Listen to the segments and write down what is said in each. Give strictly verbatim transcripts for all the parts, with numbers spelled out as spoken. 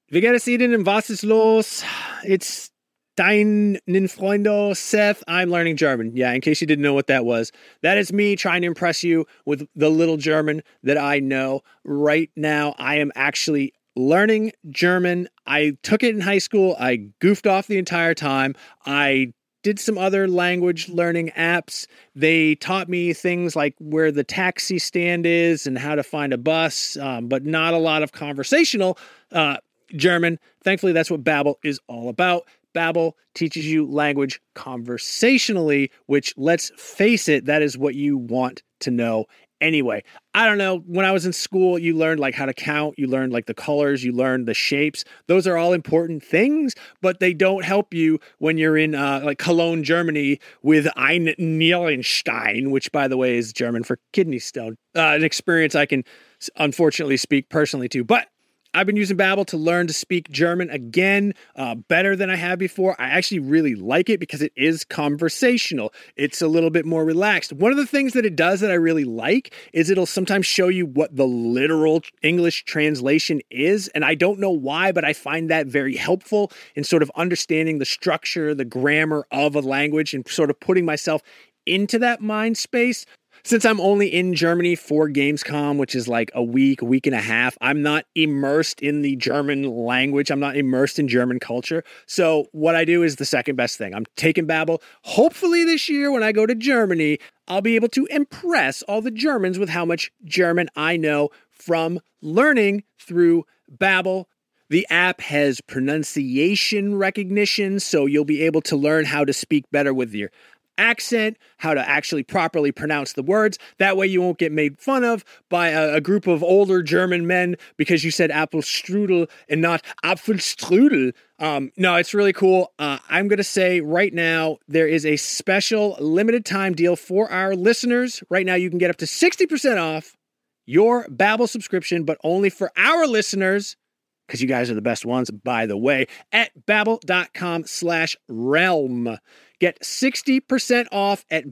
Wir gehen Ihnen in was ist los? It's deinen Freunde, Seth. I'm learning German. Yeah, in case you didn't know what that was. That is me trying to impress you with the little German that I know. Right now, I am actually learning German. I took it in high school. I goofed off the entire time. I did some other language learning apps. They taught me things like where the taxi stand is and how to find a bus, um, but not a lot of conversational uh German. Thankfully, that's what Babbel is all about. Babbel teaches you language conversationally, which, let's face it, that is what you want to know anyway. I don't know. When I was in school, you learned like how to count. You learned like the colors. You learned the shapes. Those are all important things, but they don't help you when you're in uh, like Cologne, Germany with Ein Nierenstein, which, by the way, is German for kidney stone. Uh, an experience I can unfortunately speak personally to, but I've been using Babbel to learn to speak German again, uh, better than I have before. I actually really like it because it is conversational. It's a little bit more relaxed. One of the things that it does that I really like is it'll sometimes show you what the literal English translation is. And I don't know why, but I find that very helpful in sort of understanding the structure, the grammar of a language and sort of putting myself into that mind space. Since I'm only in Germany for Gamescom, which is like a week, a week and a half, I'm not immersed in the German language. I'm not immersed in German culture. So what I do is the second best thing. I'm taking Babbel. Hopefully this year when I go to Germany, I'll be able to impress all the Germans with how much German I know from learning through Babbel. The app has pronunciation recognition, so you'll be able to learn how to speak better with your accent, how to actually properly pronounce the words. That way you won't get made fun of by a, a group of older German men because you said Apfelstrudel and not Apfelstrudel. Um, no, it's really cool. Uh, I'm going to say right now there is a special limited time deal for our listeners. Right now you can get up to sixty percent off your Babbel subscription, but only for our listeners, because you guys are the best ones, by the way, at babbel.com slash realm. Get sixty percent off at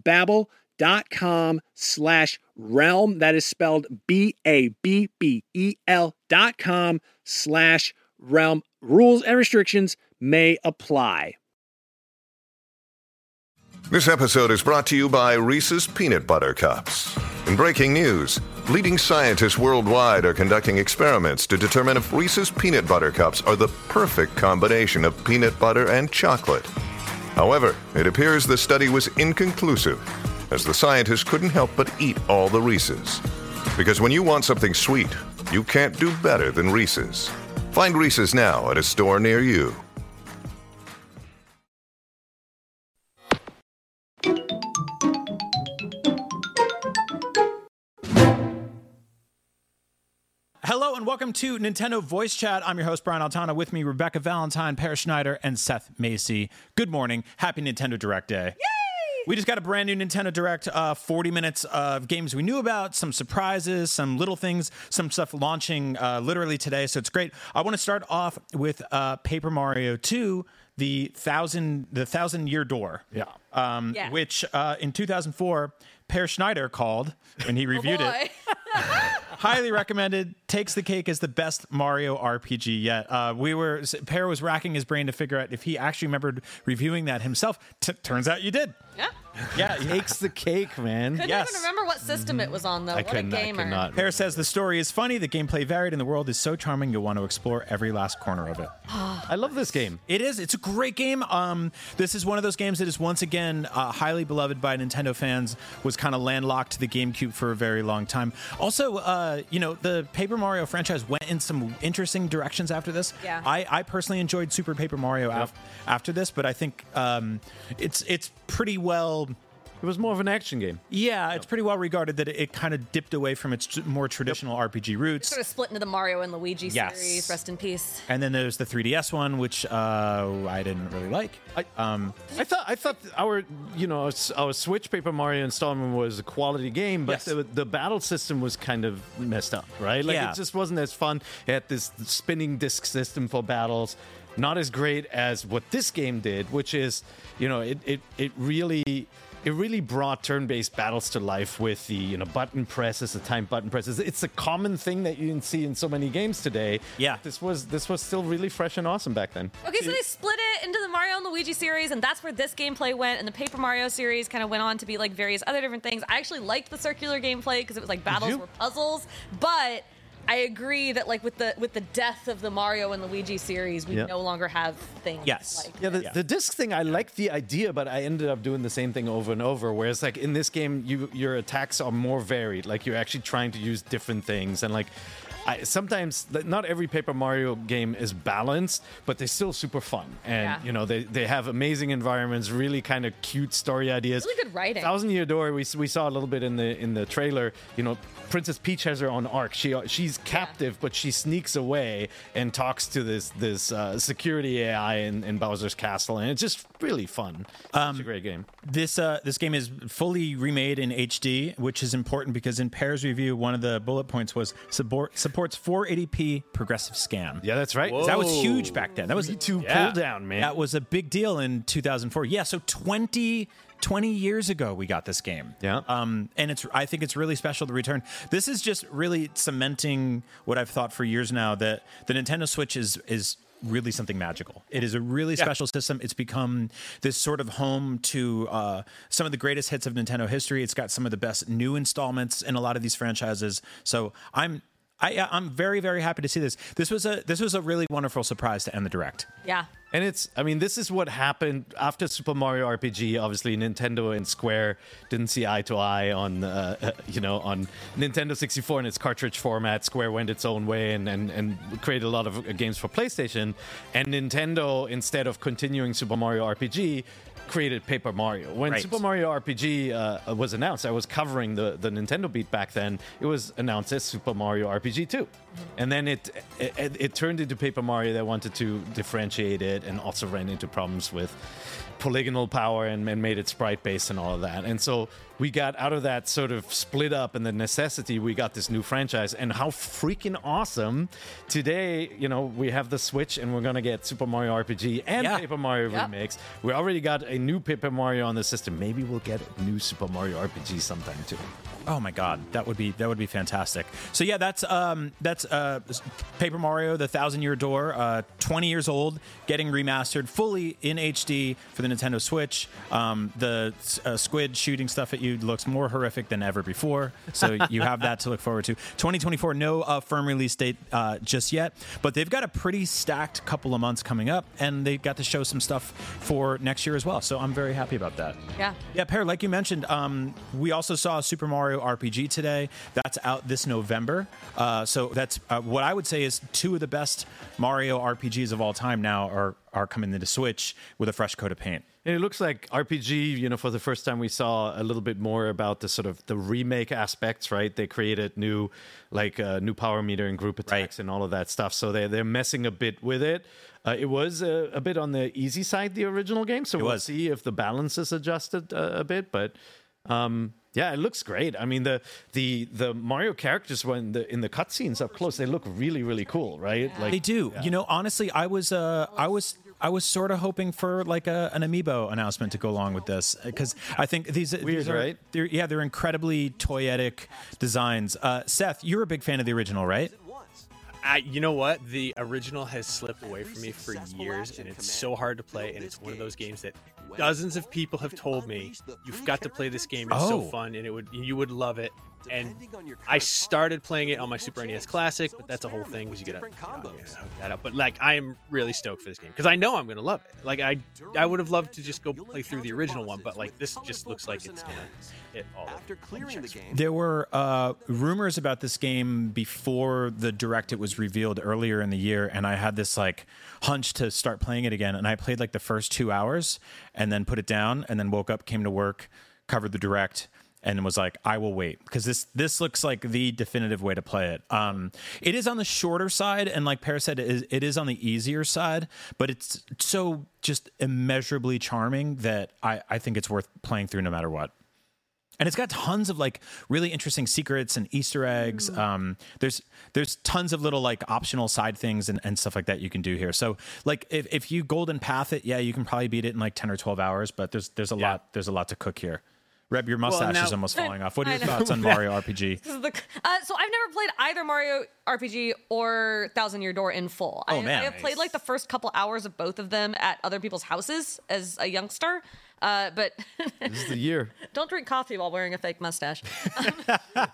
babbel.com slash realm. That is spelled B A B B E L dot com slash realm. Rules and restrictions may apply. This episode is brought to you by Reese's Peanut Butter Cups. In breaking news, leading scientists worldwide are conducting experiments to determine if Reese's Peanut Butter Cups are the perfect combination of peanut butter and chocolate. However, it appears the study was inconclusive, as the scientists couldn't help but eat all the Reese's. Because when you want something sweet, you can't do better than Reese's. Find Reese's now at a store near you. Hello and welcome to Nintendo Voice Chat. I'm your host, Brian Altano. With me, Rebecca Valentine, Pear Schneider, and Seth Macy. Good morning. Happy Nintendo Direct Day. Yay! We just got a brand new Nintendo Direct, uh, forty minutes of games we knew about, some surprises, some little things, some stuff launching uh, literally today, so it's great. I want to start off with uh, Paper Mario two, the thousand, the thousand year door. Yeah. Um, Yeah. Which uh, in two thousand four, Pear Schneider called when he reviewed oh it. Highly recommended. Takes the cake as the best Mario R P G yet. Uh, we were Pear was racking his brain to figure out if he actually remembered reviewing that himself. T- turns out you did. Yeah. Yeah, Takes the cake, man. Couldn't Yes. even remember what system it was on, though. I what couldn't, a I gamer. could not. Pear says the story is funny, the gameplay varied, and the world is so charming you'll want to explore every last corner of it. I love this game. It is. It's a great game. Um, this is one of those games that is once again uh, highly beloved by Nintendo fans. Was kind of landlocked to the GameCube for a very long time. Also, uh, you know, the Paper Mario franchise went in some interesting directions after this. Yeah. I, I personally enjoyed Super Paper Mario af- after this, but I think um, it's it's pretty well. It was more of an action game. Yeah, it's pretty well regarded that it, it kind of dipped away from its t- more traditional R P G roots. Sort of split into the Mario and Luigi Yes. series. Rest in peace. And then there's the three D S one, which uh, I didn't really like. I, Um, I thought I thought our you know our Switch Paper Mario installment was a quality game, but Yes. the, the battle system was kind of messed up, right? Like Yeah. it just wasn't as fun. It had this spinning disc system for battles, not as great as what this game did, which is you know it it it really it really brought turn-based battles to life with the, you know, button presses, the time button presses. It's a common thing that you can see in so many games today. Yeah. This was this was still really fresh and awesome back then. Okay, so they split it into the Mario and Luigi series, and that's where this gameplay went. And the Paper Mario series kind of went on to be like various other different things. I actually liked the circular gameplay because it was like battles you? were puzzles, but I agree that like with the with the death of the Mario and Luigi series, we Yeah. no longer have things. Yes. Like, Yeah, the, Yeah. the disc thing, I like the idea, but I ended up doing the same thing over and over. Whereas, like in this game, you your attacks are more varied. Like you're actually trying to use different things, and like I, sometimes th- not every Paper Mario game is balanced, but they're still super fun. And Yeah. you know, they they have amazing environments, really kind of cute story ideas. Really good writing. Thousand Year Door, we we saw a little bit in the in the trailer. You know, Princess Peach has her own arc. She she's captive, but she sneaks away and talks to this this uh, security A I in, in Bowser's castle, and it's just really fun. It's a great game. This uh, this game is fully remade in H D, which is important because in Pear's review, one of the bullet points was support, supports four eighty p progressive scan. Yeah, that's right. That was huge back then. That was three two yeah. pull down, man. That was a big deal in two thousand four. Yeah, so twenty, twenty years ago we got this game. Yeah. Um, and it's I think it's really special to return. This is just really cementing what I've thought for years now, that the Nintendo Switch is is really something magical. It is a really special system. It's become this sort of home to uh, some of the greatest hits of Nintendo history. It's got some of the best new installments in a lot of these franchises. So I'm I, I'm very, very happy to see this. This was a this was a really wonderful surprise to end the Direct. yeah. And it's, I mean, this is what happened after Super Mario R P G. Obviously, Nintendo and Square didn't see eye to eye on, uh, uh, you know, on Nintendo sixty-four and its cartridge format. Square went its own way and, and, and created a lot of uh, games for PlayStation. And Nintendo, instead of continuing Super Mario R P G, created Paper Mario. When Right. Super Mario R P G uh, was announced, I was covering the, the Nintendo beat back then. It was announced as Super Mario R P G two. And then it, it it turned into Paper Mario. They wanted to differentiate it and also ran into problems with polygonal power and, and made it sprite based and all of that. And so we got out of that sort of split up and the necessity, we got this new franchise. And how freaking awesome. Today, you know, we have the Switch and we're going to get Super Mario R P G and Yeah. Paper Mario Yep. remakes. We already got a new Paper Mario on the system. Maybe we'll get a new Super Mario R P G sometime too. Oh my God, that would be that would be fantastic. So yeah, that's um, that's uh, Paper Mario: The Thousand Year Door, uh, twenty years old, getting remastered fully in H D for the Nintendo Switch. Um, the uh, squid shooting stuff at you looks more horrific than ever before, so you have that to look forward to. twenty twenty-four, no uh, firm release date uh, just yet, but they've got a pretty stacked couple of months coming up, and they've got to show some stuff for next year as well. So I'm very happy about that. Yeah. Yeah, Per, like you mentioned, um, we also saw Super Mario R P G today. That's out this November. Uh, so that's uh, what I would say is two of the best Mario R P Gs of all time now are are coming into Switch with a fresh coat of paint. And it looks like R P G, you know, for the first time we saw a little bit more about the sort of the remake aspects, right? They created new, like uh, new power meter and group attacks Right. and all of that stuff. So they're, they're messing a bit with it. Uh, it was a, a bit on the easy side, the original game. So we'll was. see if the balance is adjusted uh, a bit. But um, yeah, it looks great. I mean, the the the Mario characters when the in the cutscenes up close, they look really, really cool, right? Like They do. You know, honestly, I was uh, I was I was sort of hoping for like a, an amiibo announcement to go along with this, because I think these, Weird, these are, right? They're, yeah, they're incredibly toyetic designs. Uh, Seth, you're a big fan of the original, right? I, you know what? The original has slipped away from me for years, and it's so hard to play. And it's one of those games that dozens of people have told me, "You've got to play this game. It's so Oh. fun, and it would you would love it." And I started playing it on my Super N E S Classic, but that's a whole thing because you gotta, you know, you gotta hook that up. But like, I am really stoked for this game because I know I'm gonna love it. Like, I I would have loved to just go play through the original one, but like this just looks like it's gonna hit all. After clearing the game, There were uh, rumors about this game before the Direct it was revealed earlier in the year, and I had this like hunch to start playing it again. And I played like the first two hours, and then put it down, and then woke up, came to work, covered the Direct, and was like, I will wait, because this this looks like the definitive way to play it. Um, it is on the shorter side, and like Per said, it is, it is on the easier side, but it's so just immeasurably charming that I, I think it's worth playing through no matter what. And it's got tons of like really interesting secrets and Easter eggs. Um, there's there's tons of little like optional side things and, and stuff like that you can do here. So like if, if you golden path it, yeah, you can probably beat it in like ten or twelve hours. But there's there's a Yeah. lot there's a lot to cook here. Reb, your mustache now- is almost falling off. What are I your know. thoughts on Mario R P G? This is the- uh, so I've never played either Mario R P G or Thousand Year Door in full. Oh, I, man. I have played like the first couple hours of both of them at other people's houses as a youngster. Uh, but This is the year. don't drink coffee while wearing a fake mustache. Um, but, uh,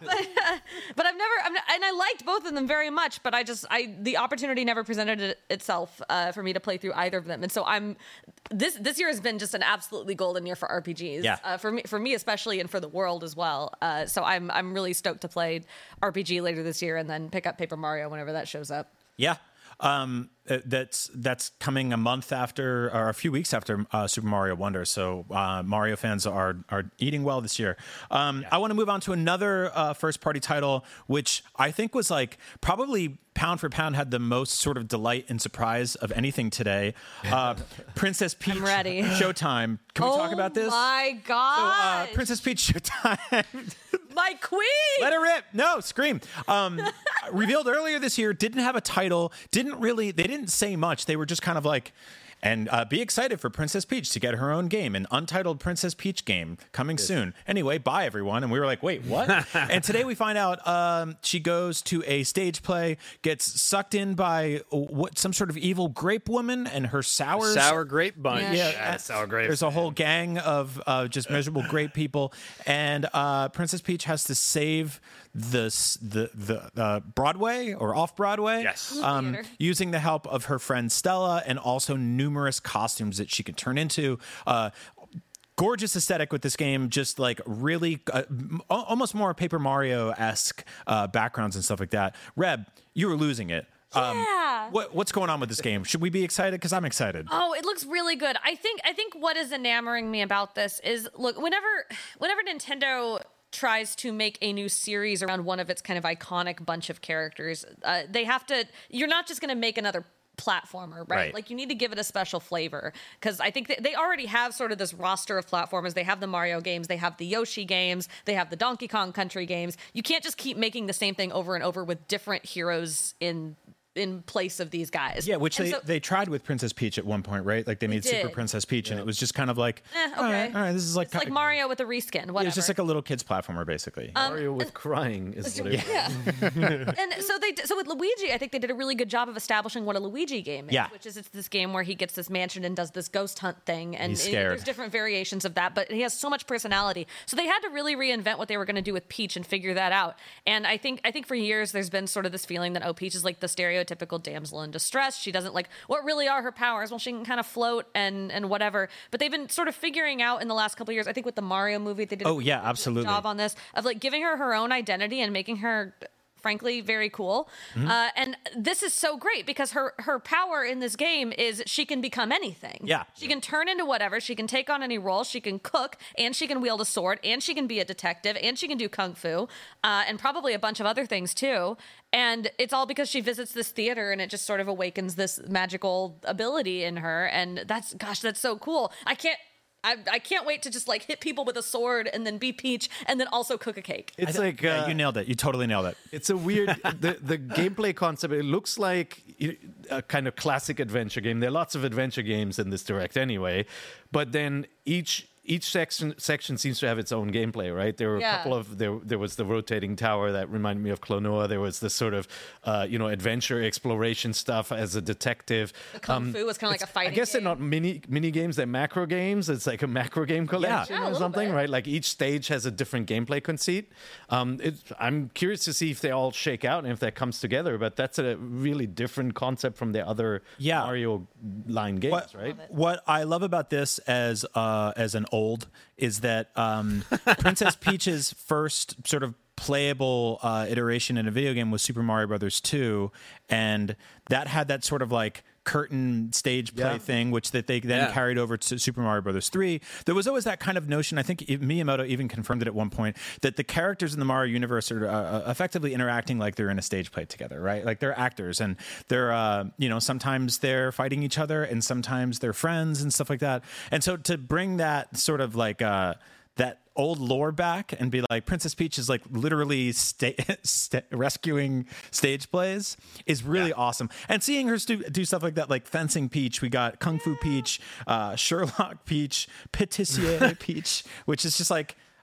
but I've never, I'm not, and I liked both of them very much. But I just, I the opportunity never presented it, itself uh, for me to play through either of them. And so I'm this this year has been just an absolutely golden year for R P Gs. Yeah. Uh, for me, for me especially, and for the world as well. Uh, so I'm I'm really stoked to play R P G later this year, and then pick up Paper Mario whenever that shows up. Yeah. Um, uh, that's that's coming a month after, or a few weeks after uh, Super Mario Wonder. So uh, Mario fans are are eating well this year. Um, I want to move on to another uh, first party title, which I think was like probably pound for pound had the most sort of delight and surprise of anything today. Uh, Princess Peach ready. Showtime. Can we oh talk about this? my So, god! uh, Princess Peach Showtime. my queen. Let her rip. No, scream. Um, revealed earlier this year, didn't have a title, didn't really, they didn't say much. They were just kind of like, and uh, be excited for Princess Peach to get her own game, an untitled Princess Peach game coming soon. Anyway, bye everyone. And we were like, wait, what? And today we find out um, she goes to a stage play, gets sucked in by uh, what some sort of evil grape woman and her sours. Sour grape bunch. Yeah. Yeah, sour grape. There's a whole gang of uh, just miserable great people, and uh, Princess Peach has to save the s- the the uh, Broadway or off Broadway. Yes. um, Theater. using the help of her friend Stella and also numerous costumes that she can turn into. Uh, Gorgeous aesthetic with this game, just like really uh, m- al- almost more Paper Mario esque uh, backgrounds and stuff like that. Reb, you were losing it. Yeah. What, what's going on with this game? Should we be excited? Because I'm excited. Oh, it looks really good. I think I think what is enamoring me about this is look, whenever whenever Nintendo tries to make a new series around one of its kind of iconic bunch of characters, uh, they have to you're not just going to make another platformer, right? Right. Like you need to give it a special flavor because I think that they already have sort of this roster of platformers. They have the Mario games, they have the Yoshi games, they have the Donkey Kong Country games. You can't just keep making the same thing over and over with different heroes in in place of these guys. Yeah, which And they, so- they tried with Princess Peach at one point, right? Like they made Super did. Princess Peach, and it was just kind of like, Eh, okay. all right, all right, this is like, It's like Mario with a reskin, whatever. It was just like a little kid's platformer, basically. Mario with crying is what it Yeah. And so they so with Luigi, I think they did a really good job of establishing what a Luigi game is, Yeah. which is it's this game where he gets this mansion and does this ghost hunt thing, and He's it- scared. there's different variations of that, but he has so much personality. So they had to really reinvent what they were going to do with Peach and figure that out. And I think I think for years there's been sort of this feeling that oh, Peach is like the stereotypical damsel in distress. She doesn't like what really are her powers. Well, she can kind of float and and whatever. But they've been sort of figuring out in the last couple of years. I think with the Mario movie, they did a Oh, yeah, really good absolutely. job on this of like giving her her own identity and making her frankly very cool. Uh, and this is so great because her her power in this game is she can become anything. Yeah. She can turn into whatever. She can take on any role. She can cook, and she can wield a sword, and she can be a detective, and she can do kung fu, uh, and probably a bunch of other things too. And it's all because she visits this theater, and it just sort of awakens this magical ability in her. And that's gosh, that's so cool. I can't. I, I can't wait to just like hit people with a sword and then be Peach and then also cook a cake. It's like Yeah, uh, you nailed it. You totally nailed it. It's a weird the the gameplay concept. It looks like a kind of classic adventure game. There are lots of adventure games in this direct anyway, but then each each section section seems to have its own gameplay, right? There were Yeah. a couple of there. There was the rotating tower that reminded me of Klonoa. There was this sort of uh, you know adventure exploration stuff as a detective. The kung fu was kind of like a I fighting guess they're game. not mini mini games; they're macro games. It's like a macro game collection Yeah, a or little something, bit. right? Like each stage has a different gameplay conceit. Um, it, I'm curious to see if they all shake out and if that comes together. But that's a really different concept from the other Yeah. Mario line games, What, right? what I love about this as uh, as an old is that um, Princess Peach's first sort of playable uh, iteration in a video game was Super Mario Brothers two, and that had that sort of like curtain stage play Yeah. thing, which that they then Yeah. carried over to Super Mario Brothers three. There was always that kind of notion. I think Miyamoto even confirmed it at one point that the characters in the Mario universe are uh, effectively interacting like they're in a stage play together, right? Like they're actors, and they're uh, you know sometimes they're fighting each other, and sometimes they're friends and stuff like that. And so to bring that sort of like uh, that old lore back and be like Princess Peach is like literally sta- sta- rescuing stage plays is really awesome. And seeing her stu- do stuff like that, like Fencing Peach, we got Kung Fu Peach, uh, Sherlock Peach, Patissier Peach, which is just like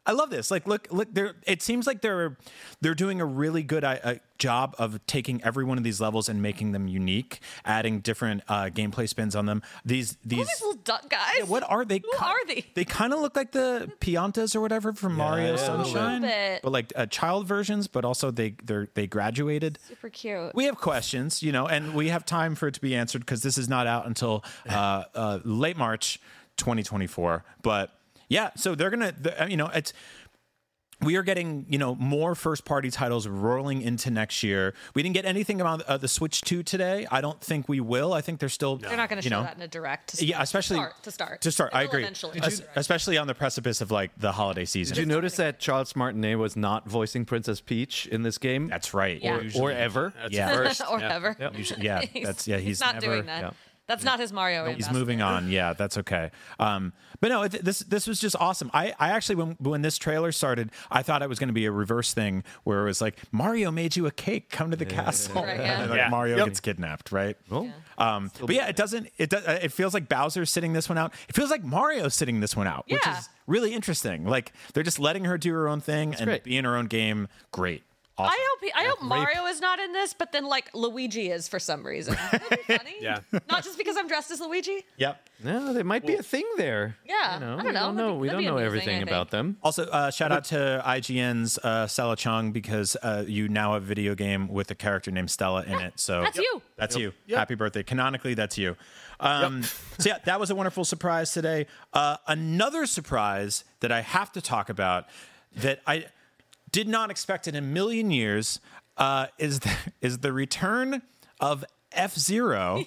I love this. Like, look, look. They're. It seems like they're they're doing a really good uh, job of taking every one of these levels and making them unique, adding different uh, gameplay spins on them. These Who these. are these little duck guys? Yeah, what are they? Who are they? They kind of look like the Piantas or whatever from Mario yeah, Sunshine, a little bit. but like uh, child versions. But also they they they graduated. Super cute. We have questions, you know, and we have time for it to be answered because this is not out until uh, uh, late March twenty twenty-four. But yeah, so they're gonna, you know, it's. We are getting, you know, more first-party titles rolling into next year. We didn't get anything about uh, the Switch two today. I don't think we will. I think they're still, They're not going to you show know, that in a direct. To yeah, especially to start. To start. To start, They I will agree. Eventually. Es- especially on the precipice of like the holiday season. Did you notice that Charles Martinet was not voicing Princess Peach in this game? That's right. Yeah. Or, or ever. That's Yeah. first. or yeah. ever. Usually- yeah, He's- that's yeah. He's, not never, doing that. yeah. That's not his Mario. He's ambassador. moving on. Yeah, that's okay. Um, but no, it, this this was just awesome. I, I actually when when this trailer started, I thought it was going to be a reverse thing where it was like Mario made you a cake, come to the castle, Right, yeah. and like Yeah. Mario Yep. gets kidnapped, right? Oh. Um, but yeah, it doesn't. It does. It feels like Bowser's sitting this one out. It feels like Mario's sitting this one out, which Yeah. is really interesting. Like they're just letting her do her own thing and great. be in her own game. Great. Awesome. I hope he, I hope Mario is not in this, but then like Luigi is for some reason. That'd be funny. Yeah. Not just because I'm dressed as Luigi. Yep. No, there might be a thing there. Yeah, You know, I don't we know. don't That'd know. be- We that'd don't be know amusing, everything I about think. them. Also, uh, shout out to I G N's uh, Stella Chung because uh, you now have a video game with a character named Stella in it. So That's you. That's you. Happy birthday. Canonically, that's you. Um, so yeah, that was a wonderful surprise today. Uh, another surprise that I have to talk about that I did not expect in a million years uh, is the, is the return of F-Zero.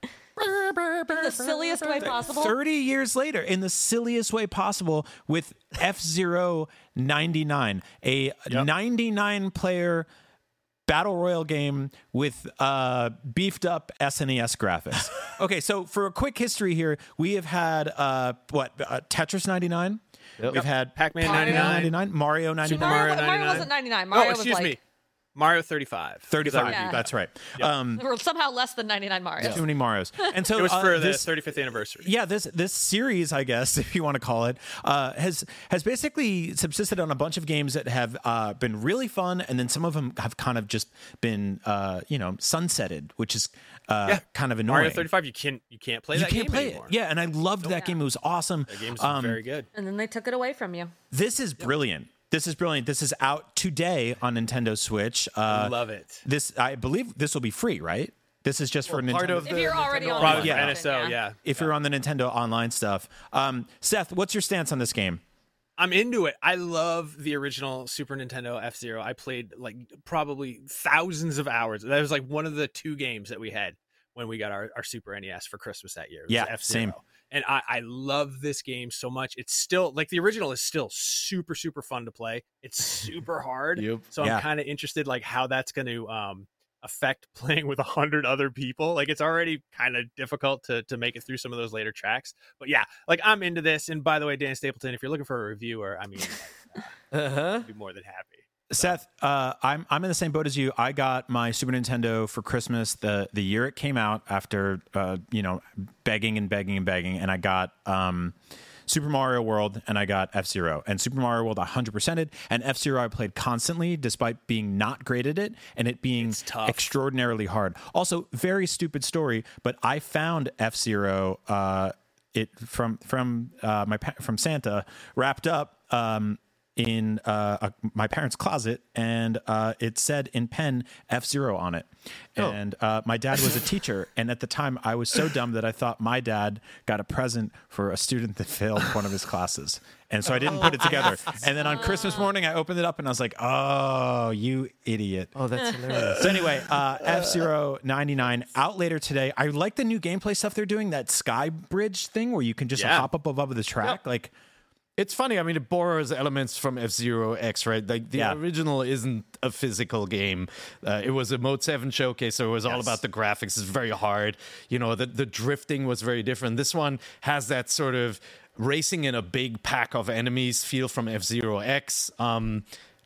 The silliest way possible. thirty years later, in the silliest way possible, with F-Zero ninety-nine, a ninety-nine player battle royale game with uh, beefed up S N E S graphics. Okay, so for a quick history here, we have had uh, what uh, Tetris ninety-nine. Yep. We've had Pac-Man Pac-Man ninety-nine. ninety-nine, Mario ninety-nine, Mario, Mario Mario ninety-nine. wasn't ninety-nine. Mario Oh, was excuse like me. Mario thirty-five. thirty-five. Yeah. That's right. Um, or somehow less than ninety-nine Mario. too many Marios. And so It was uh, for the this, thirty-fifth anniversary. yeah, this this series, I guess, if you want to call it, uh, has has basically subsisted on a bunch of games that have uh, been really fun, and then some of them have kind of just been, uh, you know, sunsetted, which is uh, Yeah. kind of annoying. Mario thirty-five, you can't you can't play You that can't game play anymore. it. Yeah, and I loved that game. It was awesome. The game's Um, very good. And then they took it away from you. This is brilliant. This is brilliant. This is out today on Nintendo Switch. Uh, Love it. This, I believe, this will be free, right? This is just for Nintendo. part of If the you're already Nintendo on Probably the Yeah. for Switch, N S O, yeah. if you're on the Nintendo Online stuff. Um, Seth, what's your stance on this game? I'm into it. I love the original Super Nintendo F-Zero. I played like probably thousands of hours. That was like one of the two games that we had when we got our, our Super N E S for Christmas that year. It was Yeah, F-Zero. same. And I, I love this game so much. It's still like the original is still super, super fun to play. It's super hard. Yep. So Yeah. I'm kind of interested like how that's going to um, affect playing with a hundred other people. Like it's already kind of difficult to to make it through some of those later tracks. But yeah, like I'm into this. And by the way, Dan Stapleton, if you're looking for a reviewer, I mean, like, Uh-huh. I'd be more than happy. Seth, uh, I'm I'm in the same boat as you. I got my Super Nintendo for Christmas the the year it came out after uh, you know begging and begging and begging, and I got um, Super Mario World and I got F-Zero. And Super Mario World one hundred percented, and F-Zero I played constantly despite being not great at it and it being tough. extraordinarily hard. Also, very stupid story, but I found F-Zero uh, it from from uh, my pa- from Santa wrapped up. Um, in uh, a, my parents' closet, and uh, it said in pen F-Zero on it. And uh, my dad was a teacher, and at the time I was so dumb that I thought my dad got a present for a student that failed one of his classes. And so I didn't put it together. And then on Christmas morning, I opened it up, and I was like, oh, you idiot. Oh, that's hilarious. So anyway, uh, F-Zero ninety-nine out later today. I like the new gameplay stuff they're doing, that sky bridge thing where you can just Yeah. hop up above the track. Like, It's funny. I mean, it borrows elements from F-Zero X, right? Like the Yeah. original isn't a physical game. Uh, it was a Mode seven showcase, so it was all Yes. about the graphics. It's very hard. You know, the, the drifting was very different. This one has that sort of racing in a big pack of enemies feel from F-Zero X. Um,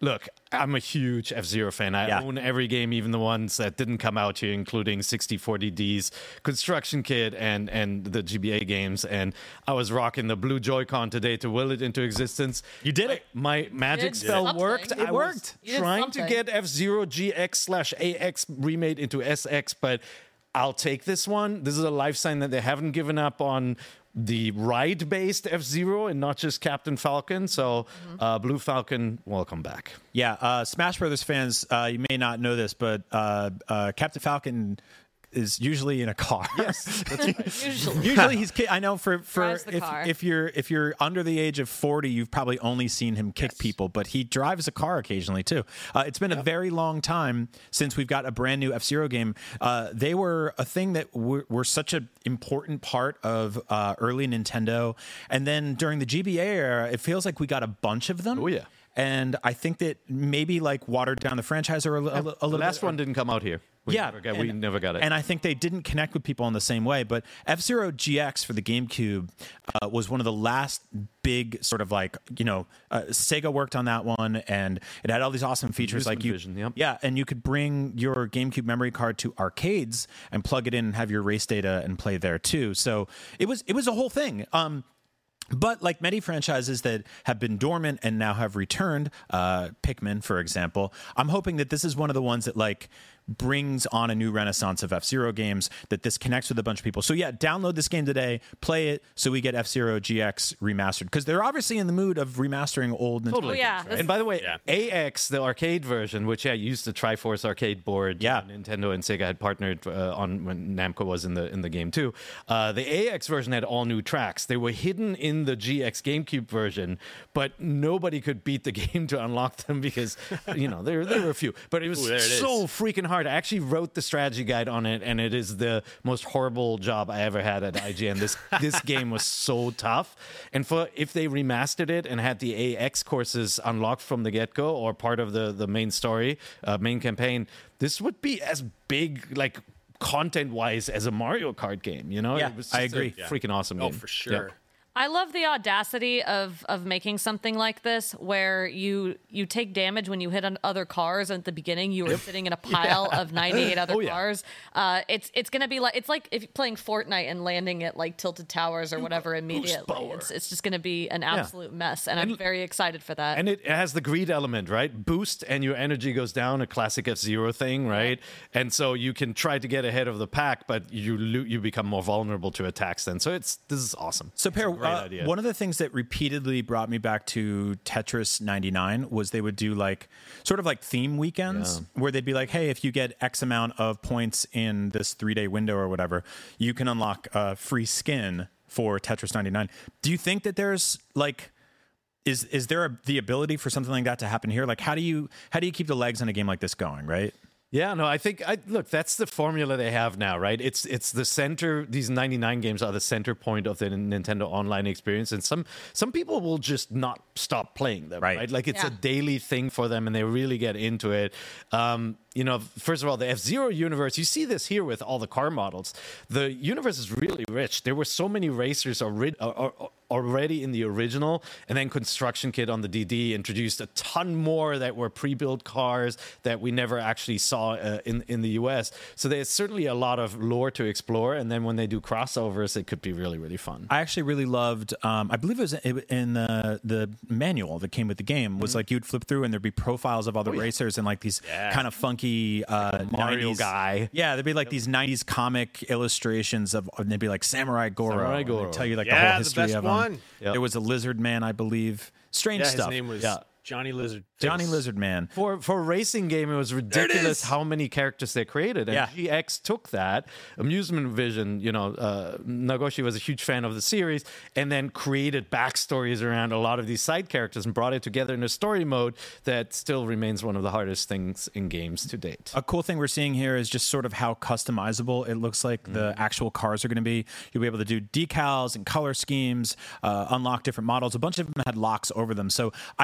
Look, I'm a huge F-Zero fan. I Yeah. own every game, even the ones that didn't come out here, including sixty-four D D's, Construction Kit, and and the G B A games. And I was rocking the blue Joy-Con today to will it into existence. You did it. My magic did spell something. worked. It I worked. was You did trying to something. get F-Zero G X slash A X remade into S X, but I'll take this one. This is a life sign that they haven't given up on the ride-based F-Zero and not just Captain Falcon. So, uh, Blue Falcon, welcome back. Yeah, uh, Smash Brothers fans, uh, you may not know this, but uh, uh, Captain Falcon is usually in a car. Yes, Usually. usually he's. ki- I know for for Drives the if, car. if you're if you're under the age of forty, you've probably only seen him kick people, but he drives a car occasionally too. Uh, it's been a very long time since we've got a brand new F-Zero game. Uh, they were a thing that were, were such an important part of uh, early Nintendo, and then during the G B A era, it feels like we got a bunch of them. Oh, yeah. And I think that maybe like watered down the franchise or a, a, a The little last bit, one didn't come out here. We yeah, never got, we and- never got it. And I think they didn't connect with people in the same way. But F-Zero G X for the GameCube uh, was one of the last big sort of like, you know, uh, Sega worked on that one, and it had all these awesome features like you, Vision, yep. yeah, and you could bring your GameCube memory card to arcades and plug it in and have your race data and play there too. So it was it was a whole thing. Um, But like many franchises that have been dormant and now have returned, uh, Pikmin, for example, I'm hoping that this is one of the ones that like brings on a new renaissance of F-Zero games, that this connects with a bunch of people. So yeah, download this game today, play it, so we get F-Zero G X remastered. Because they're obviously in the mood of remastering old Nintendo Totally. Oh, yeah. And by the way, Yeah. A X, the arcade version, which I used the Triforce arcade board. Yeah. Nintendo and Sega had partnered uh, on when Namco was in the in the game too. Uh, the A X version had all new tracks. They were hidden in the G X GameCube version, but nobody could beat the game to unlock them because you know there there were a few. But it was Ooh, there it is. so freaking hard. I actually wrote the strategy guide on it, and it is the most horrible job I ever had at I G N. This this game was so tough, and for if they remastered it and had the A X courses unlocked from the get go or part of the the main story, uh, main campaign, this would be as big like content wise as a Mario Kart game. You know, Yeah, it was I just a agree. freaking awesome Oh, game. for sure. Yeah. I love the audacity of of making something like this where you you take damage when you hit on other cars, and at the beginning you were sitting in a pile of ninety-eight other Oh, yeah. cars. Uh, it's it's gonna be like it's like if you're playing Fortnite and landing at like tilted towers or whatever immediately. power. It's it's just gonna be an absolute mess, and I'm very excited for that. And it has the greed element, right? Boost and your energy goes down, a classic F-Zero thing, right? And so you can try to get ahead of the pack, but you lo- you become more vulnerable to attacks then. So it's this is awesome. So, Per, great uh, idea. one of the things that repeatedly brought me back to Tetris ninety-nine was they would do like sort of like theme weekends where they'd be like, hey, if you get X amount of points in this three day window or whatever, you can unlock a free skin for Tetris ninety-nine. Do you think that there's like, is is there a, the ability for something like that to happen here? Like, how do you how do you keep the legs on a game like this going, right? Yeah, no, I think I look, that's the formula they have now, right? It's it's the center, these ninety-nine games are the center point of the Nintendo online experience, and some some people will just not stop playing them, Right. right? Like it's Yeah. a daily thing for them and they really get into it. Um, you know, first of all, the F-Zero universe, you see this here with all the car models. The universe is really rich. There were so many racers already, already in the original, and then Construction Kit on the D D introduced a ton more that were pre-built cars that we never actually saw uh, in, in the U S. So there's certainly a lot of lore to explore, and then when they do crossovers, it could be really, really fun. I actually really loved. Um, I believe it was in the the manual that came with the game. Was like you'd flip through and there'd be profiles of all the racers and like these kind of funky uh, Mario nineties guy. Yeah, there'd be like these nineties comic illustrations of, and they'd be like Samurai Goro. Samurai and they'd Goro. tell you like the Yeah, whole the history best of them. one. Yep. There was a Lizard Man, I believe. Strange Yeah, stuff. his name was Yeah. Johnny Lizard. Johnny Face. Lizard Man. For for a racing game, it was ridiculous is. how many characters they created. And Yeah. G X took that. Amusement Vision, you know, uh, Nagoshi was a huge fan of the series and then created backstories around a lot of these side characters and brought it together in a story mode that still remains one of the hardest things in games to date. A cool thing we're seeing here is just sort of how customizable it looks like the actual cars are going to be. You'll be able to do decals and color schemes, uh, unlock different models. A bunch of them had locks over them. So I think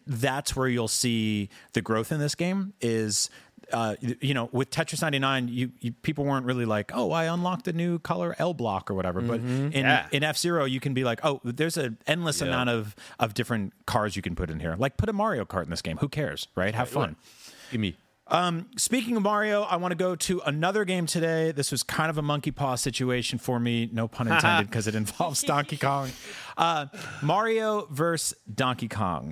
that's where you'll see the growth in this game is. Uh, you know, with Tetris ninety-nine, you, you people weren't really like, oh, I unlocked a new color L block or whatever. But in Yeah. in F-Zero, you can be like, oh, there's an endless Yeah. amount of of different cars you can put in here. Like, put a Mario Kart in this game. Who cares, right? Have fun. Give me. Speaking of Mario, I want to go to another game today. This was kind of a monkey paw situation for me, no pun intended, because it involves Donkey Kong. Uh, Mario versus Donkey Kong.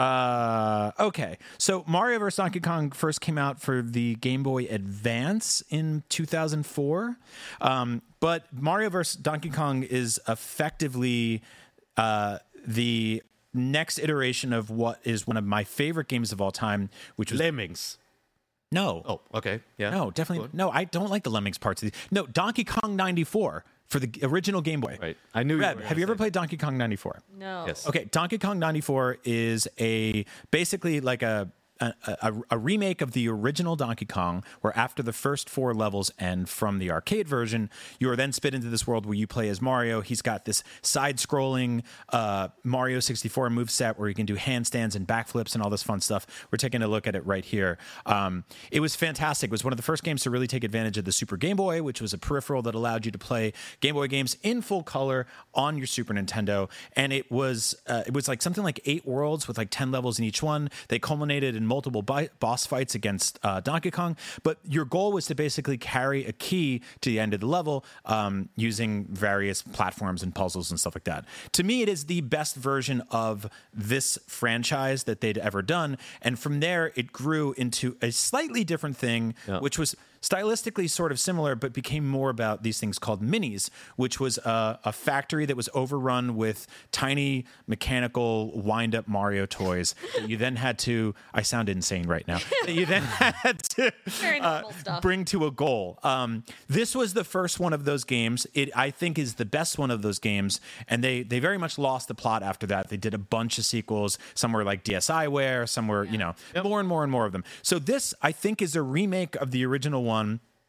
Uh, okay, so Mario versus Donkey Kong first came out for the Game Boy Advance in two thousand four, um, but Mario versus Donkey Kong is effectively uh, the next iteration of what is one of my favorite games of all time, which was Lemmings. no, Oh, okay. Yeah. no, definitely no. I don't like the Lemmings parts of these. No, Donkey Kong ninety-four for the original Game Boy. Right. I knew. Reb, you were have you gonna ever say played Donkey Kong ninety-four? No. Yes. Okay, Donkey Kong ninety-four is a basically like a a, a a remake of the original Donkey Kong, where after the first four levels end from the arcade version, you are then spit into this world where you play as Mario. He's got this side-scrolling uh, Mario sixty-four moveset where you can do handstands and backflips and all this fun stuff. We're taking a look at it right here. Um, it was fantastic. It was one of the first games to really take advantage of the Super Game Boy, which was a peripheral that allowed you to play Game Boy games in full color on your Super Nintendo. And it was uh, it was like something like eight worlds with like ten levels in each one. They culminated in multiple bi- boss fights against uh, Donkey Kong, but your goal was to basically carry a key to the end of the level um, using various platforms and puzzles and stuff like that. To me, it is the best version of this franchise that they'd ever done, and from there, it grew into a slightly different thing, Yeah. which was stylistically sort of similar, but became more about these things called minis, which was a, a factory that was overrun with tiny mechanical wind-up Mario toys that you then had to, I sound insane right now, that you then had to Very uh, normal stuff. bring to a goal. Um, this was the first one of those games. It, I think, is the best one of those games, and they they very much lost the plot after that. They did a bunch of sequels. Some were like D S i ware, some were, you know, more and more and more of them. So this, I think, is a remake of the original one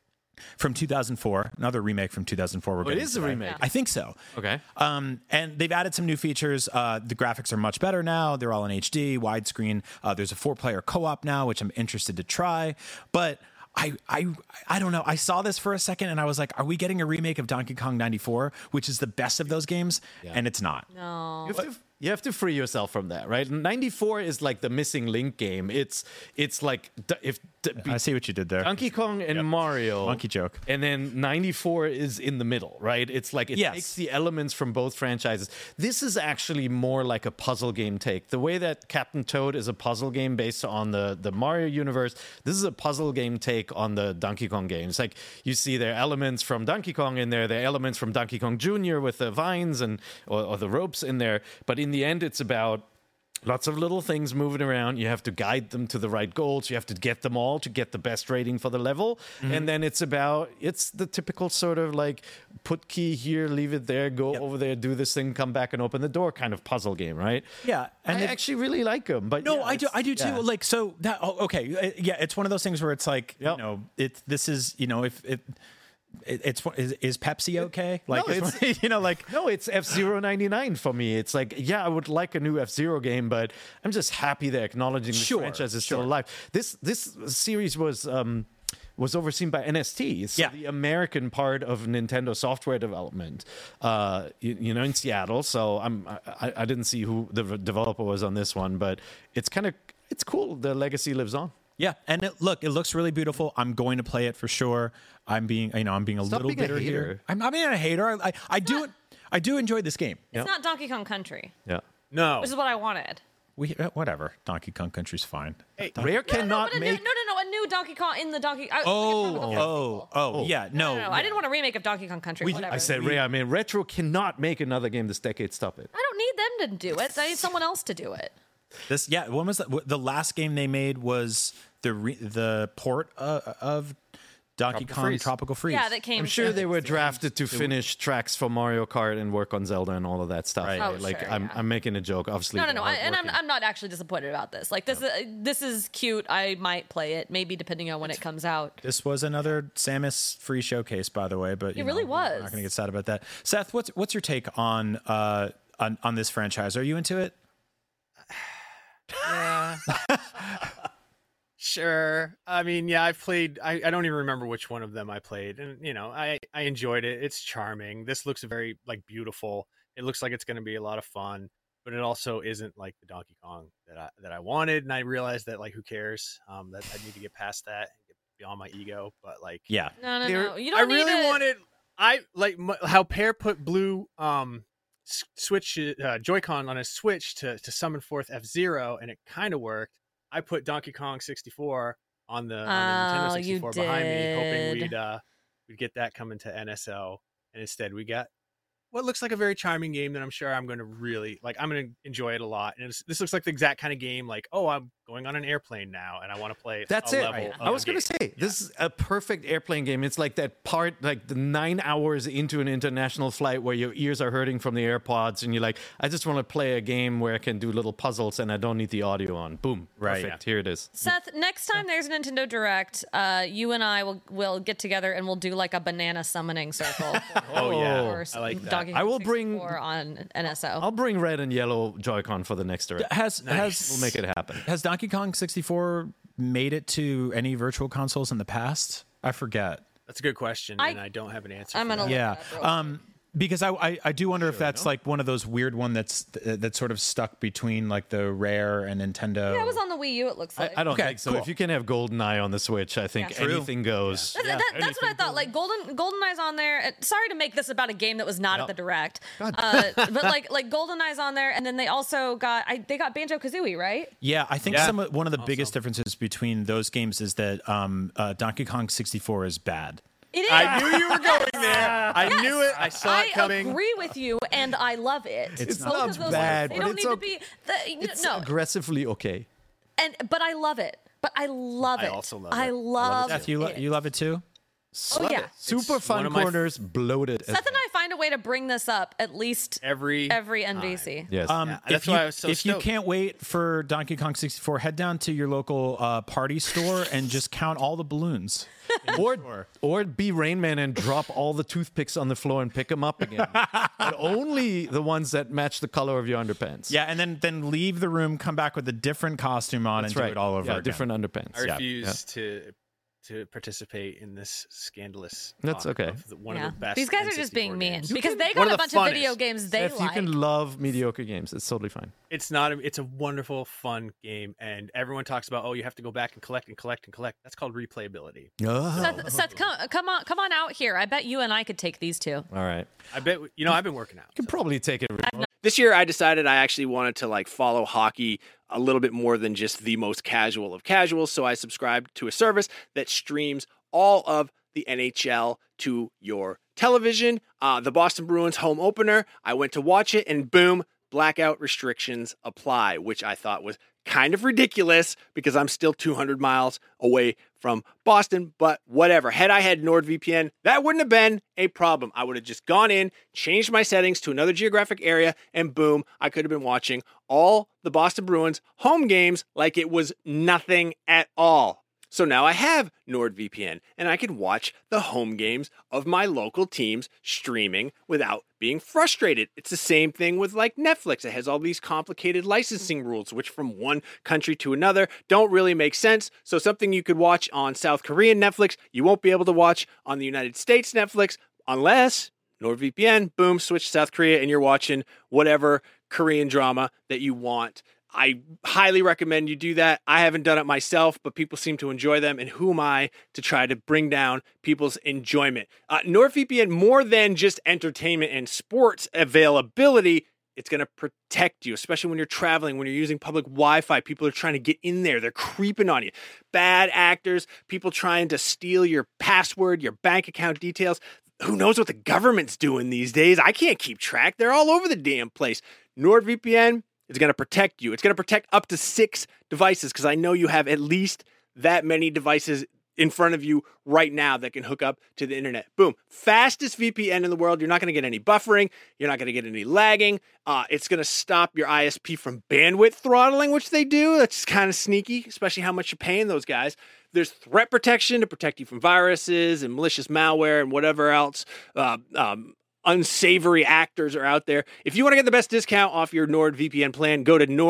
from two thousand four, another remake from two thousand four. We're Oh, it getting is to a that. remake. I think so. Okay. Um, and they've added some new features. Uh, the graphics are much better now. They're all in H D, widescreen. Uh, there's a four-player co-op now, which I'm interested to try. But I, I, I don't know. I saw this for a second, and I was like, "Are we getting a remake of Donkey Kong ninety-four, which is the best of those games?" And it's not. No. You have, to, you have to free yourself from that, right? ninety-four is like the missing link game. It's it's like d- if d- I see what you did there. Donkey Kong and Mario, Monkey joke. and then ninety-four is in the middle, right? It's like it Yes. takes the elements from both franchises. This is actually more like a puzzle game take. The way that Captain Toad is a puzzle game based on the the Mario universe, this is a puzzle game take on the Donkey Kong games. Like you see there are elements from Donkey Kong in there, there are elements from Donkey Kong Junior with the vines and or, or the ropes in there, but in the end it's about lots of little things moving around. You have to guide them to the right goals. You have to get them all to get the best rating for the level. And then it's about, it's the typical sort of like put key here, leave it there, go Yep. over there, do this thing, come back and open the door kind of puzzle game, right? Yeah, and I it- actually really like them. But No, yeah, I do. it's- I do too. yeah. Like, so that. Oh, okay, Uh, yeah. It's one of those things where it's like, Yep. you know, it. This is, you know, if it. it it's is, is Pepsi okay? Like, No, it's, it's- you know, like No, it's F-Zero ninety-nine for me. It's like, yeah, I would like a new F-Zero game, but I'm just happy they're acknowledging the Sure, franchise is still sure. alive. This this series was um, was overseen by N S T, so Yeah. the American part of Nintendo software development, uh, you, you know, in Seattle. So I'm I, I didn't see who the developer was on this one, but it's kind of it's cool. The legacy lives on. yeah. And it, look, it looks really beautiful. I'm going to play it for sure. I'm being, you know, I'm being a Stop little being a bitter here. hater. I'm not being a hater. I I, I do I do enjoy this game. Yeah. It's not Donkey Kong Country, Yeah. No. which is what I wanted. We uh, whatever. Donkey Kong Country's fine. Rare No, no, cannot but a make. new, no, no, no, a new Donkey Kong in the Donkey. I, Oh, like a tropical oh, festival. oh, yeah. No, No, no, no, I didn't want a remake of Donkey Kong Country. We- whatever. I said Ray. I mean, Retro cannot make another game this decade. Stop it. I don't need them to do it. I need someone else to do it. This, yeah. When was the, the last game they made? Was the re, the port uh, of Donkey Tropical Kong Freeze. Tropical Freeze? Yeah, that came. I'm sure to- they were drafted to finish tracks for Mario Kart and work on Zelda and all of that stuff. Right. Oh, Like sure, I'm, yeah. I'm making a joke. Obviously, No, no, they're no. I, and I'm, hardworking. I'm not actually disappointed about this. Like this, is, this is cute. I might play it, maybe depending on when it comes out. This was another Samus free showcase, by the way. But you It really know, I'm was. not going to get sad about that. Seth, what's what's your take on uh on, on this franchise? Are you into it? Yeah. Sure. I mean, yeah, I've played, I, I don't even remember which one of them I played. And, you know, I, I enjoyed it. It's charming. This looks very, like, beautiful. It looks like it's going to be a lot of fun, but it also isn't like the Donkey Kong that I, that I wanted. And I realized that, like, who cares? Um, that I need to get past that and get beyond my ego. But, like, Yeah. No, no, there- no. You don't I need really to- wanted, I like m- how Pear put blue, um, s- Switch, uh, Joy-Con on his Switch to, to summon forth F-Zero, and it kind of worked. I put Donkey Kong sixty-four on the, on the Nintendo Oh, you sixty-four behind me, hoping did. we'd uh we'd get that coming to N S O, and instead we got what looks like a very charming game that I'm sure I'm going to really like. I'm going to enjoy it a lot, and it's, this looks like the exact kind of game like, oh, I'm going on an airplane now, and I want to play. That's a it. level of I was the going to game. say, this is a perfect airplane game. It's like that part, like the nine hours into an international flight where your ears are hurting from the AirPods, and you're like, I just want to play a game where I can do little puzzles and I don't need the audio on. Boom. Right. Perfect. Here it is. Seth, next time there's a Nintendo Direct, uh, you and I will will get together and we'll do like a banana summoning circle. Oh yeah, Or I like that. Donkey I will Kong bring- sixty-four on N S O. I'll bring red and yellow Joy-Con for the next direct. Has has We'll make it happen. has Donkey Kong sixty-four made it to any virtual consoles in the past? I forget. That's a good question, I- and I don't have an answer. I'm for gonna that. look Yeah. it up real Um, because I, I I do wonder if that's like one of those weird one that's that's sort of stuck between like the Rare and Nintendo. Yeah, it was on the Wii U, it looks I, like. I don't Okay, think so. cool. If you can have GoldenEye on the Switch, I think Yeah. True. anything goes. That- that- that's what I thought. Like Golden GoldenEye's on there. Uh, Sorry to make this about a game that was not at the Direct, uh, but like like GoldenEye's on there, and then they also got I, they got Banjo Kazooie, right? Yeah, I think Yeah. some of, one of the biggest differences between those games is that um, uh, Donkey Kong sixty-four is bad. It is. I knew you were going there. I Yes. knew it. I saw I it coming. agree with you, and I love it. It's Both not of those bad, They but don't it's need to okay. be. The, It's no, aggressively okay. and but I love it. But I love I it. also love I it. I love love it Seth, you lo- it. you love it too? Oh yeah. Super It's fun one of my f- corners, bloated. as Seth and I find a way to bring this up at least Every every N V C. well. Yes. Um, Yeah, if that's you, why I was so if you stoked. can't wait for Donkey Kong sixty-four, head down to your local uh, party store and just count all the balloons. or or be Rain Man and drop all the toothpicks on the floor and pick them up again. But only the ones that match the color of your underpants. Yeah, and then then leave the room, come back with a different costume on, That's and right. do it all over yeah, again. different underpants. I Yeah, refuse yeah. to to participate in this scandalous. That's talk okay. of the- one Yeah. of the best. These guys N are just sixty-four being mean games. because they One got of a the bunch of funnest. video games they If you like. can love mediocre games, it's totally fine. It's not. A, it's a wonderful, fun game, and everyone talks about, oh, you have to go back and collect and collect and collect. That's called replayability. Seth, Seth come, come on, come on out here. I bet you and I could take these two. All right. I bet you know. I've been working out. You can probably take it. This year, I decided I actually wanted to like follow hockey a little bit more than just the most casual of casuals. So I subscribed to a service that streams all of the N H L to your television. Uh, the Boston Bruins home opener, I went to watch it, and boom, blackout restrictions apply, which I thought was kind of ridiculous because I'm still two hundred miles away from Boston, but whatever. Had I had NordVPN, that wouldn't have been a problem. I would have just gone in, changed my settings to another geographic area, and boom, I could have been watching all the Boston Bruins home games like it was nothing at all. So now I have NordVPN, and I can watch the home games of my local teams streaming without being frustrated. It's the same thing with like Netflix. It has all these complicated licensing rules, which from one country to another don't really make sense. So something you could watch on South Korean Netflix, you won't be able to watch on the United States Netflix unless NordVPN, boom, switch to South Korea, and you're watching whatever Korean drama that you want. I highly recommend you do that. I haven't done it myself, but people seem to enjoy them, and who am I to try to bring down people's enjoyment? Uh, NordVPN, more than just entertainment and sports availability, it's going to protect you, especially when you're traveling, when you're using public Wi-Fi. People are trying to get in there. They're creeping on you. Bad actors, people trying to steal your password, your bank account details. Who knows what the government's doing these days? I can't keep track. They're all over the damn place. NordVPN is going to protect you. It's going to protect up to six devices because I know you have at least that many devices in front of you right now that can hook up to the internet. Boom. Fastest V P N in the world. You're not going to get any buffering. You're not going to get any lagging. Uh, it's going to stop your I S P from bandwidth throttling, which they do. That's kind of sneaky, especially how much you're paying those guys. There's threat protection to protect you from viruses and malicious malware and whatever else uh, um, unsavory actors are out there. If you want to get the best discount off your NordVPN plan, go to nord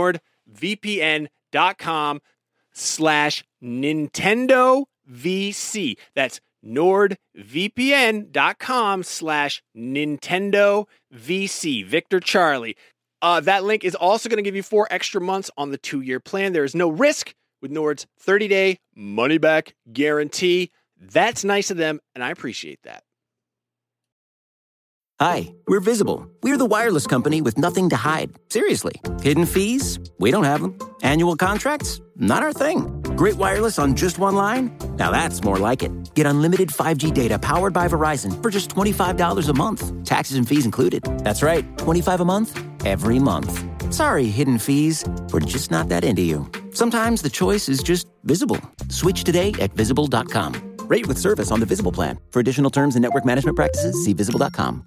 nordvpn.com slash Nintendo VC. That's nordvpn.com slash Nintendo VC. Victor Charlie. Uh, that link is also going to give you four extra months on the two-year plan. There is no risk with Nord's thirty-day money-back guarantee. That's nice of them, and I appreciate that. Hi, we're Visible. We're the wireless company with nothing to hide. Seriously. Hidden fees? We don't have them. Annual contracts? Not our thing. Great wireless on just one line? Now that's more like it. Get unlimited five G data powered by Verizon for just twenty-five dollars a month. Taxes and fees included. That's right, twenty-five dollars a month, every month. Sorry, hidden fees. We're just not that into you. Sometimes the choice is just Visible. Switch today at visible dot com. Rate with service on the Visible plan. For additional terms and network management practices, see visible dot com.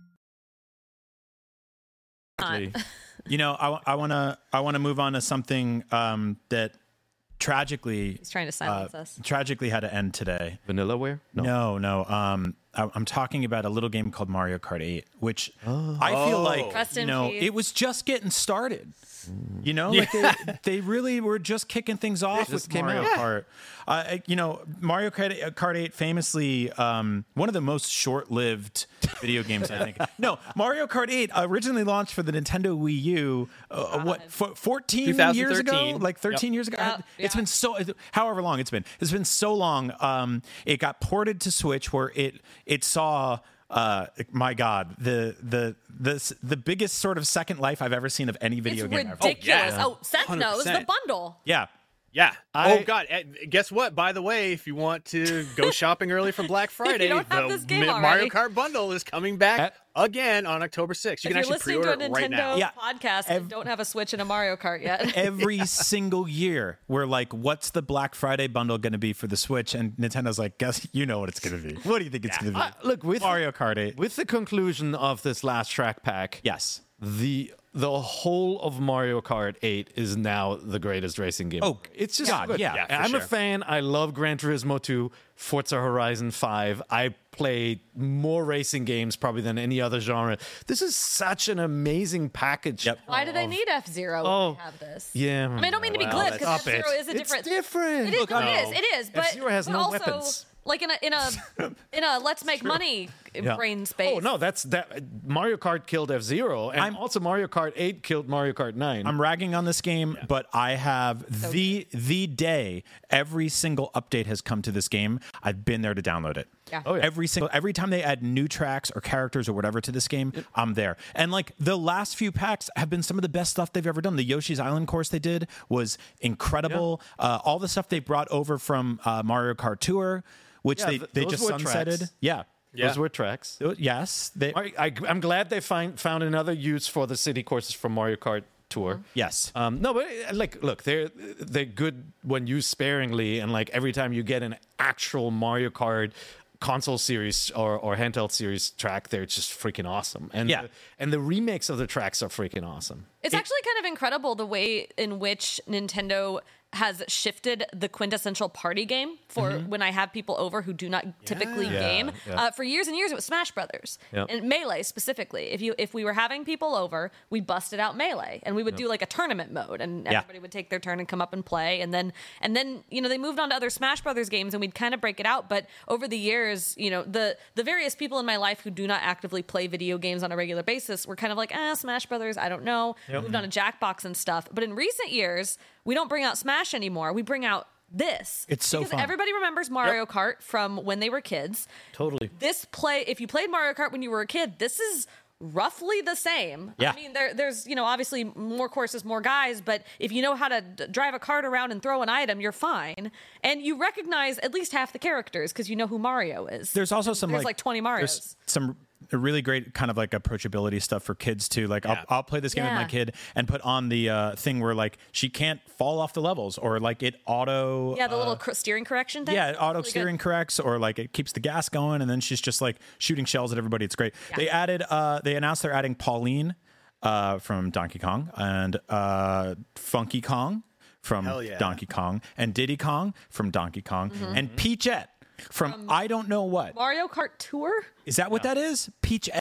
You know, I, I want to I want to move on to something um, that tragically He's trying to silence uh, us. tragically had to end today. Vanillaware? No, no. Um, I, I'm talking about a little game called Mario Kart eight, which I feel like Rest you in know peace. it was just getting started. You know, like they, they really were just kicking things off just with came Mario out. Kart. Uh, you know, Mario Kart, Kart eight, famously um, one of the most short-lived video games, I think. No, Mario Kart eight originally launched for the Nintendo Wii U. Uh, what, f- fourteen years ago? twenty thirteen. Like thirteen Yep. years ago? Yep, It's yeah. been so, however long it's been. It's been so long. Um, it got ported to Switch, where it it saw. Uh, my God, the the the the biggest sort of second life I've ever seen of any video It's game ever. ridiculous. yeah. Oh, Seth knows the one hundred percent. bundle. Yeah. Yeah. I- oh God. eh, Guess what? By the way, if you want to go shopping early for Black Friday, don't have the this game Mi- Mario already. Kart bundle is coming back At- again on October sixth. You If can you're actually listening to a pre-order it right now. Nintendo Yeah. podcast Ev- and don't have a Switch and a Mario Kart yet, Every single year, we're like, what's the Black Friday bundle going to be for the Switch? And Nintendo's like, guess you know what it's going to be. What do you think it's going to be? Uh, look, with Mario Kart eight. With the conclusion of this last track pack, Yes. the the whole of Mario Kart eight is now the greatest racing game. Oh, it's just God, good. yeah. Yeah, for I'm a sure. fan. I love Gran Turismo two, Forza Horizon five. I play more racing games probably than any other genre. This is such an amazing package. Yep. why do they need F Zero when Oh, they have this? Yeah. I mean, I don't mean to be Well, glib because that's- F Zero Stop it. is a It's different. different. It is. Look, no, no. it is. It is. But F-Zero has but no also, weapons. Like in a in a in a let's make money Yeah. brain space. Oh no, that's that. Mario Kart killed F Zero, and I'm- also Mario Kart eight killed Mario Kart nine. I'm ragging on this game, but I have the the day every single update has come to this game, I've been there to download it. Yeah. Oh, yeah. Every single every time they add new tracks or characters or whatever to this game, I'm there. And like the last few packs have been some of the best stuff they've ever done. The Yoshi's Island course they did was incredible. Uh, all the stuff they brought over from uh, Mario Kart Tour, which Yeah, they, th- they those just were sunsetted. tracks. Yeah. Yeah. Those were tracks. Yes. They, I, I, I'm glad they find found another use for the city courses from Mario Kart Tour. yes. Um, no, but uh, like, look, they're they're good when used sparingly, and like every time you get an actual Mario Kart console series or, or handheld series track, they're just freaking awesome. And Yeah. the, and the remakes of the tracks are freaking awesome. It's actually kind of incredible the way in which Nintendo has shifted the quintessential party game for when I have people over who do not typically Yeah, game. yeah. Uh, for years and years, it was Smash Brothers Yep. and Melee specifically. If you if we were having people over, we busted out Melee and we would do like a tournament mode, and Yeah. everybody would take their turn and come up and play. And then and then you know they moved on to other Smash Brothers games, and we'd kind of break it out. But over the years, you know the the various people in my life who do not actively play video games on a regular basis were kind of like, ah, Smash Brothers, I don't know. Moved on to Jackbox and stuff. But in recent years, we don't bring out Smash anymore. We bring out this. It's so because fun. everybody remembers Mario Kart from when they were kids. Totally. This play, if you played Mario Kart when you were a kid, this is roughly the same. Yeah. I mean, there, there's, you know, obviously more courses, more guys, but if you know how to d- drive a cart around and throw an item, you're fine. And you recognize at least half the characters because you know who Mario is. There's also some There's like, like twenty Marios. There's some really great kind of like approachability stuff for kids too. Like Yeah. I'll, I'll play this game with Yeah. my kid and put on the uh, thing where like she can't fall off the levels, or like it auto Yeah, the uh, little cr- steering correction thing. yeah, it auto Really good. steering corrects, or like it keeps the gas going, and then she's just like shooting shells at everybody. It's great. They added, uh, they announced they're adding Pauline uh, from Donkey Kong, and uh, Funky Kong from Hell yeah. Donkey Kong, and Diddy Kong from Donkey Kong, Mm-hmm. and Peachette from I don't know what. Mario Kart Tour? Is that what that is? Peachette?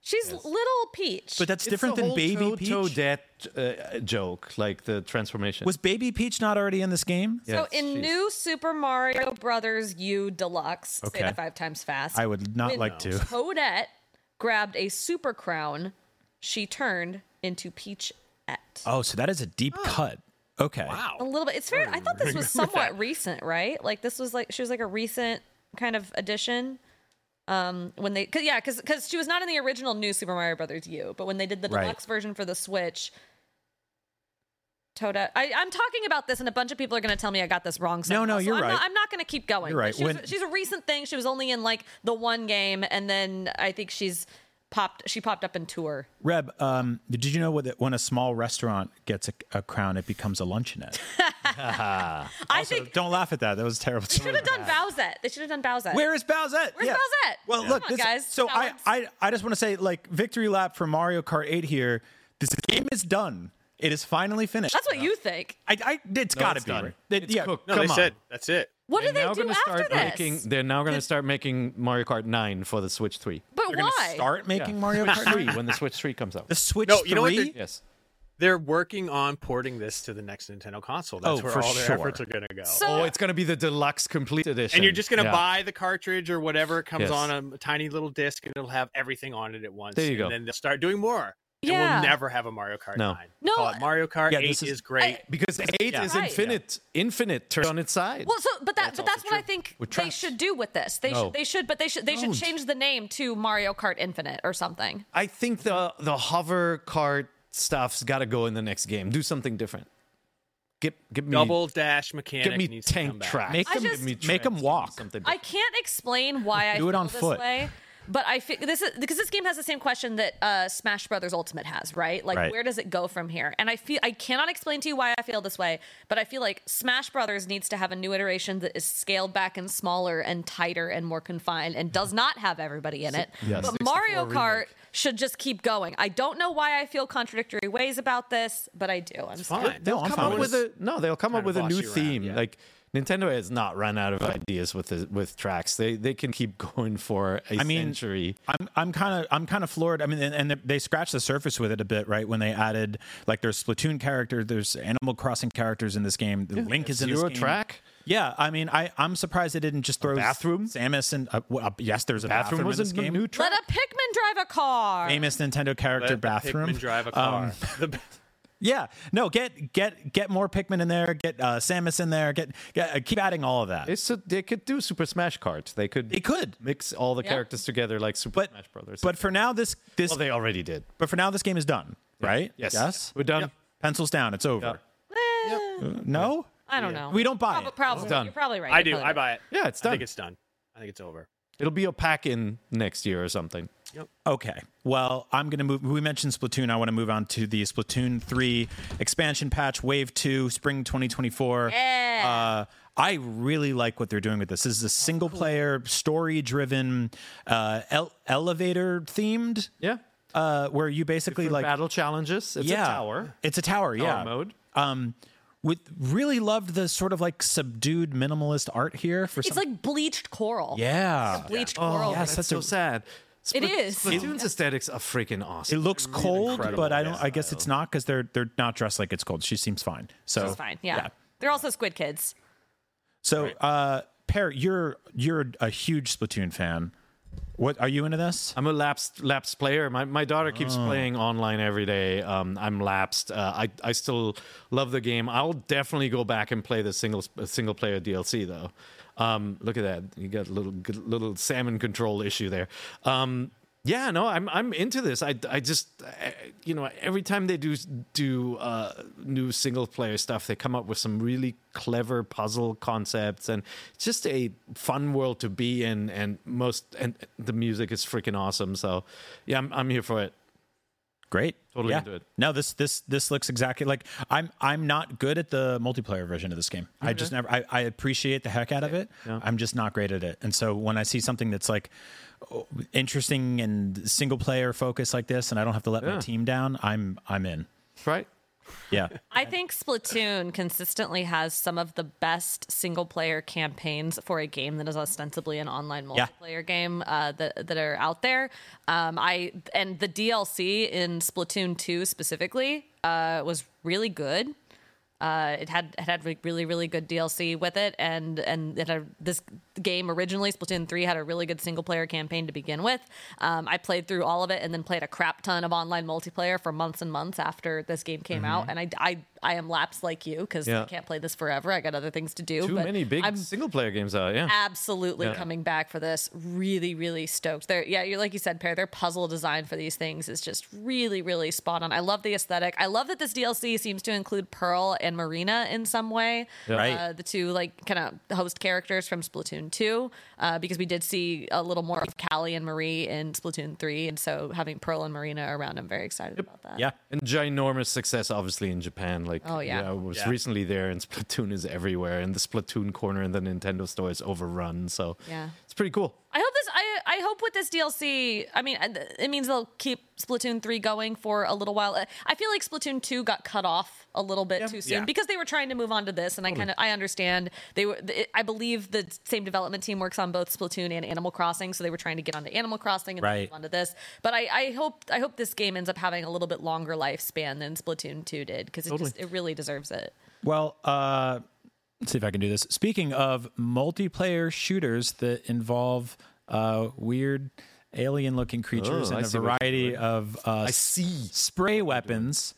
She's little Peach. But that's It's different the than whole Baby to- Peach. Toadette uh, joke, like the transformation. Was Baby Peach not already in this game? so Yes, in she's- New Super Mario Brothers U Deluxe, say Okay. that five times fast. I would not when like to. Toadette grabbed a super crown, she turned into Peachette. Oh, so that is a deep cut. Okay. Wow. A little bit. It's fair. I thought this was remember somewhat that. recent, right? Like this was like she was like a recent kind of addition. Um, when they, cause, yeah, because because she was not in the original New Super Mario Brothers U, but when they did the Right. deluxe version for the Switch, Toadette. I, I'm talking about this, and a bunch of people are going to tell me I got this wrong. No, no, somehow, so you're I'm right. Not, I'm not going to keep going. You're right. But She was, When- she's a recent thing. She was only in like the one game, and then I think she's popped. She popped up in Tour. Reb, um, did you know that when a small restaurant gets a, a crown, it becomes a luncheonette? I think Don't laugh at that. That was terrible. they should have done Bowsette. They should have done Bowsette. Where is Bowsette? Where's Bowsette? Well, Come look, on, this, guys. so I, Balance. I, I just want to say, like, victory lap for Mario Kart eight here. This game is done. It is finally finished. That's what you think. I, I, it's got to it's be. done. right. It- It's yeah, cooked. No, come they on. said that's it. What do They're they now do gonna after start this? making. They're now going to start making Mario Kart nine for the Switch three. but They're going why? to start making Mario Switch Kart three three. when the Switch three comes out. The Switch No, you know what three. they're- Yes. They're working on porting this to the next Nintendo console. That's Oh, where for all their sure. efforts are going to go. So- Oh, it's going to be the deluxe complete edition. and you're just going to Yeah. buy the cartridge or whatever. It comes Yes. on a, a tiny little disc, and it'll have everything on it at once. There you and go. then they'll start doing more. Yeah. And we'll never have a Mario Kart No. nine. No. Call it Mario Kart Yeah, eight this is, is- great. I- Because eight Yeah. is Right. infinite. Infinite turned on its side. Well, so but that That's but that's also what I true. think With they tracks. should do with this. They No. should they should but they should they should Don't. change the name to Mario Kart Infinite or something. I think the the hover kart stuff's got to go in the next game. Do something different. Get get me Double dash mechanic get me needs to come tank back. track. Make I them, just- make them walk. Something I can't explain why I Do it feel on this foot. way. But I feel this is because this game has the same question that uh, Smash Brothers Ultimate has, right? Like, Right. where does it go from here? And I feel I cannot explain to you why I feel this way, but I feel like Smash Brothers needs to have a new iteration that is scaled back and smaller and tighter and more confined and does not have everybody in it. Yes. But Mario Kart should just keep going. I don't know why I feel contradictory ways about this, but I do. I'm sorry. Fine. They'll No, I'm come fine up with with a no. They'll come up Kind with of a new boss you around, theme. yeah. Like Nintendo has not run out of ideas with the, with tracks. They they can keep going for a I mean, century. I'm I'm kind of I'm kind of floored. I mean, and, and they scratched the surface with it a bit, right? When they added like there's Splatoon characters, there's Animal Crossing characters in this game. The Link is in this Zero game. track. Yeah, I mean, I I'm surprised they didn't just throw bathroom? Samus and uh, well, uh, yes, there's a bathroom, Bathroom was in this a game. new track. Let a Pikmin drive a car. Famous Nintendo character Let the bathroom. Pikmin drive a car. Um, The- yeah, no, get get get more Pikmin in there. Get uh, Samus in there. Get, get uh, keep adding all of that. It's a, they could do Super Smash Kart. They could. They could. mix all the Yeah. characters together like Super But Smash Brothers. but for now, this this well, they already did. but for now, this game is done, right? Yes. Yes. We're done. Pencils down. It's over. Eh, No. I don't know. We don't buy Probably, it. probably. done. You're probably right. I You're do. probably I right. buy it. Yeah, it's I done. think it's done. I think it's over. It'll be a pack in next year or something. Okay. Well, I'm going to move. We mentioned Splatoon. I want to move on to the Splatoon three expansion patch, Wave two, Spring twenty twenty-four. Yeah. Uh, I really like what they're doing with this. This is a single player, story driven, uh, ele- elevator themed, Yeah. uh, where you basically Different like. battle challenges. It's yeah. a tower. It's a tower, Tower yeah. mode. Um, with really loved the sort of like subdued minimalist art here for It's some. like bleached coral. yeah. Bleached Oh, coral. yes, that's that's so a- sad. It Splat- is. Splatoon's aesthetics are freaking It awesome. looks cold, incredible but I don't. art I guess it's not because they're they're not dressed like it's cold. She seems fine. So It's fine. Yeah. They're also Squid Kids. So, uh, Per, you're you're a huge Splatoon fan. What are you into this? I'm a lapsed lapsed player. My my daughter keeps Oh. playing online every day. Um, I'm lapsed. Uh, I I still love the game. I'll definitely go back and play the single single player D L C though. Um, look at that. You got a little good- little salmon control issue there. Um, yeah, no, I'm I'm into this. I, I just I, you know every time they do do uh, new single player stuff, they come up with some really clever puzzle concepts, and it's just a fun world to be in. And most and the music is freaking awesome. So yeah, I'm I'm here for it. Great, Totally yeah. into it. No, this this this looks exactly like I'm. I'm not good at the multiplayer version of this game. I just never. I, I appreciate the heck out of it. I'm just not great at it. And so when I see something that's like oh, interesting and single player focused like this, and I don't have to let my Yeah. team down, I'm I'm in. Right. Yeah. I think Splatoon consistently has some of the best single player campaigns for a game that is ostensibly an online Yeah. multiplayer game uh, that that are out there. Um, I and the D L C in Splatoon two specifically uh, was really good. Uh, it had it had really really good D L C with it, and and it had this game originally Splatoon three had a really good single player campaign to begin with. Um, I played through all of it and then played a crap ton of online multiplayer for months and months after this game came out. And I, I I am lapsed like you because Yeah. I can't play this forever. I got other things to do. Too but many big I'm single player games out. Yeah. absolutely Yeah. coming back for this. Really, really stoked. They're, yeah, you're like you said, Pear, their puzzle design for these things is just really, really spot on. I love the aesthetic. I love that this D L C seems to include Pearl and Marina in some way. Right. Uh, the two like kind of host characters from Splatoon two, uh, because we did see a little more of Callie and Marie in Splatoon three, and so having Pearl and Marina around, I'm very excited about that. Yeah. And ginormous success, obviously, in Japan. Like, Oh, yeah. I was Yeah. recently there, and Splatoon is everywhere, and the Splatoon corner in the Nintendo store is overrun. So Yeah. it's pretty cool. I hope this. I I hope with this D L C. I mean, it means they'll keep Splatoon three going for a little while. I feel like Splatoon two got cut off a little bit too soon Yeah. because they were trying to move on to this, and I kind of I understand they were. I believe the same development team works on both Splatoon and Animal Crossing, so they were trying to get onto Animal Crossing and then Right. move on to this. But I, I hope I hope this game ends up having a little bit longer lifespan than Splatoon two did because it just it really deserves it. Well, uh, let's see if I can do this. Speaking of multiplayer shooters that involve uh, weird alien-looking creatures Oh, I and a see what you're variety doing. of uh, I see. spray weapons,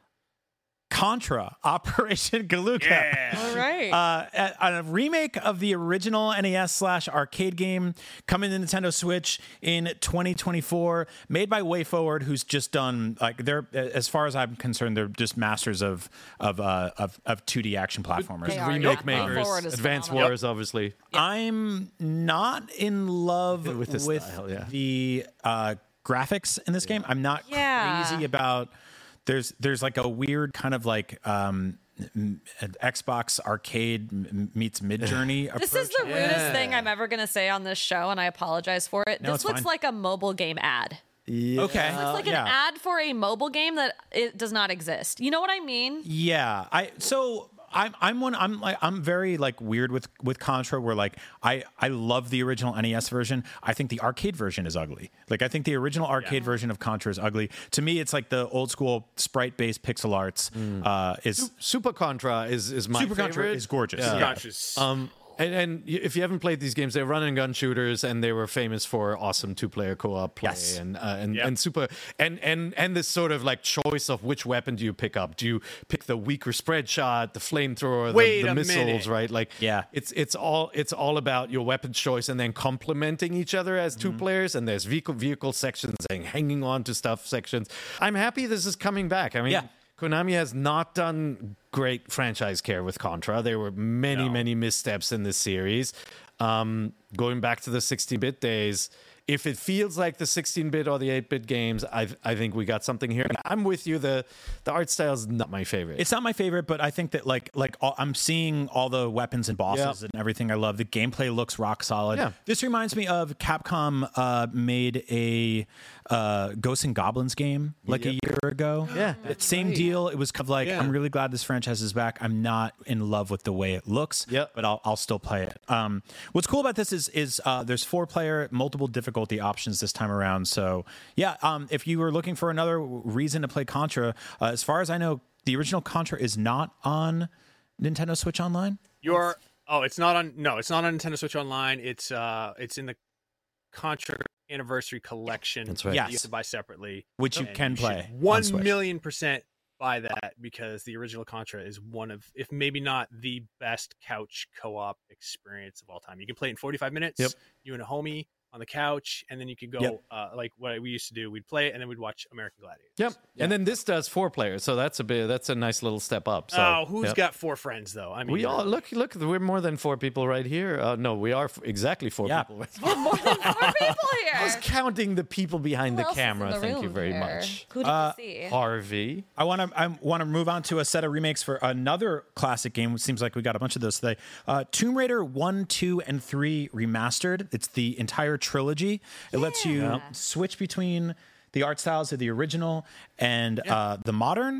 Contra Operation Galuga. All right. Uh, a, a remake of the original N E S slash arcade game coming to Nintendo Switch in twenty twenty-four, made by WayForward, who's just done like they're as far as I'm concerned, they're just masters of of uh, of, of two D action platformers. They are, Remake yeah. makers, WayForward is Advance phenomenal. Wars, obviously. I'm not in love With with, the style, yeah. the uh, graphics in this game. I'm not Yeah. crazy about. There's there's like a weird kind of like um, m- an Xbox arcade m- meets Midjourney approach. This is the rudest thing I'm ever going to say on this show, and I apologize for it. No, this it's looks fine. like a mobile game ad. Okay, It's like yeah. an ad for a mobile game that it does not exist. You know what I mean? Yeah, I so I'm I'm one I'm like I'm very like weird with with Contra where like I I love the original N E S version. I think the arcade version is ugly. Like I think the original arcade version of Contra is ugly. To me, it's like the old school sprite based pixel arts. Uh, is Super Contra is, is my Super favorite. Contra is gorgeous. Yeah. Yeah. Conscious. Um, and, and y- if you haven't played these games, they're run and gun shooters, and they were famous for awesome two-player co-op play, Yes. and uh, and, Yep. and super and and and this sort of like choice of which weapon do you pick up? Do you pick the weaker spread shot, the flamethrower, Wait the, the a missiles, minute. right? Like, Yeah. it's it's all it's all about your weapon choice and then complementing each other as two players. And there's vehicle vehicle sections and hanging on to stuff sections. I'm happy this is coming back. I mean. Yeah. Konami has not done great franchise care with Contra. There were many, No. many missteps in this series. Um, going back to the sixteen-bit days, if it feels like the sixteen-bit or the eight-bit games, I I think we got something here. I'm with you. The the art style is not my favorite. It's not my favorite, but I think that like like all, I'm seeing all the weapons and bosses Yeah. and everything. I love the gameplay looks rock solid. Yeah. This reminds me of Capcom uh, made a uh, Ghosts and Goblins game like a year ago. Yeah. It's same deal. It was kind of like Yeah. I'm really glad this franchise is back. I'm not in love with the way it looks. Yep. but I'll I'll still play it. Um, what's cool about this is is uh, there's four player, multiple difficulty options this time around. So yeah, um, if you were looking for another reason to play Contra, uh, as far as I know, the original Contra is not on Nintendo Switch Online. You're oh, it's not on. No, it's not on Nintendo Switch Online. It's uh, it's in the Contra Anniversary Collection. That's right. You Yes. have to buy separately, Which you And can should play on One Switch. million percent buy that because the original Contra is one of, if maybe not the best couch co-op experience of all time. You can play it in forty-five minutes. Yep. You and a homie on the couch, and then you could go Yep. uh, like what we used to do. We'd play it, and then we'd watch American Gladiators. Yep. And then this does four players, so that's a bit that's a nice little step up. So, oh, who's yep. got four friends though? I mean, We all look, look. We're more than four people right here. Uh, no, we are f- exactly four Yeah. people. More than four people here. I was counting the people behind Who the else is in camera. the Thank you room very here? much, Who did you see? Harvey. I want to I want to move on to a set of remakes for another classic game. It seems like we got a bunch of those today. Uh, Tomb Raider one, two, and three remastered. It's the entire trilogy. It lets you switch between the art styles of the original and uh, the modern.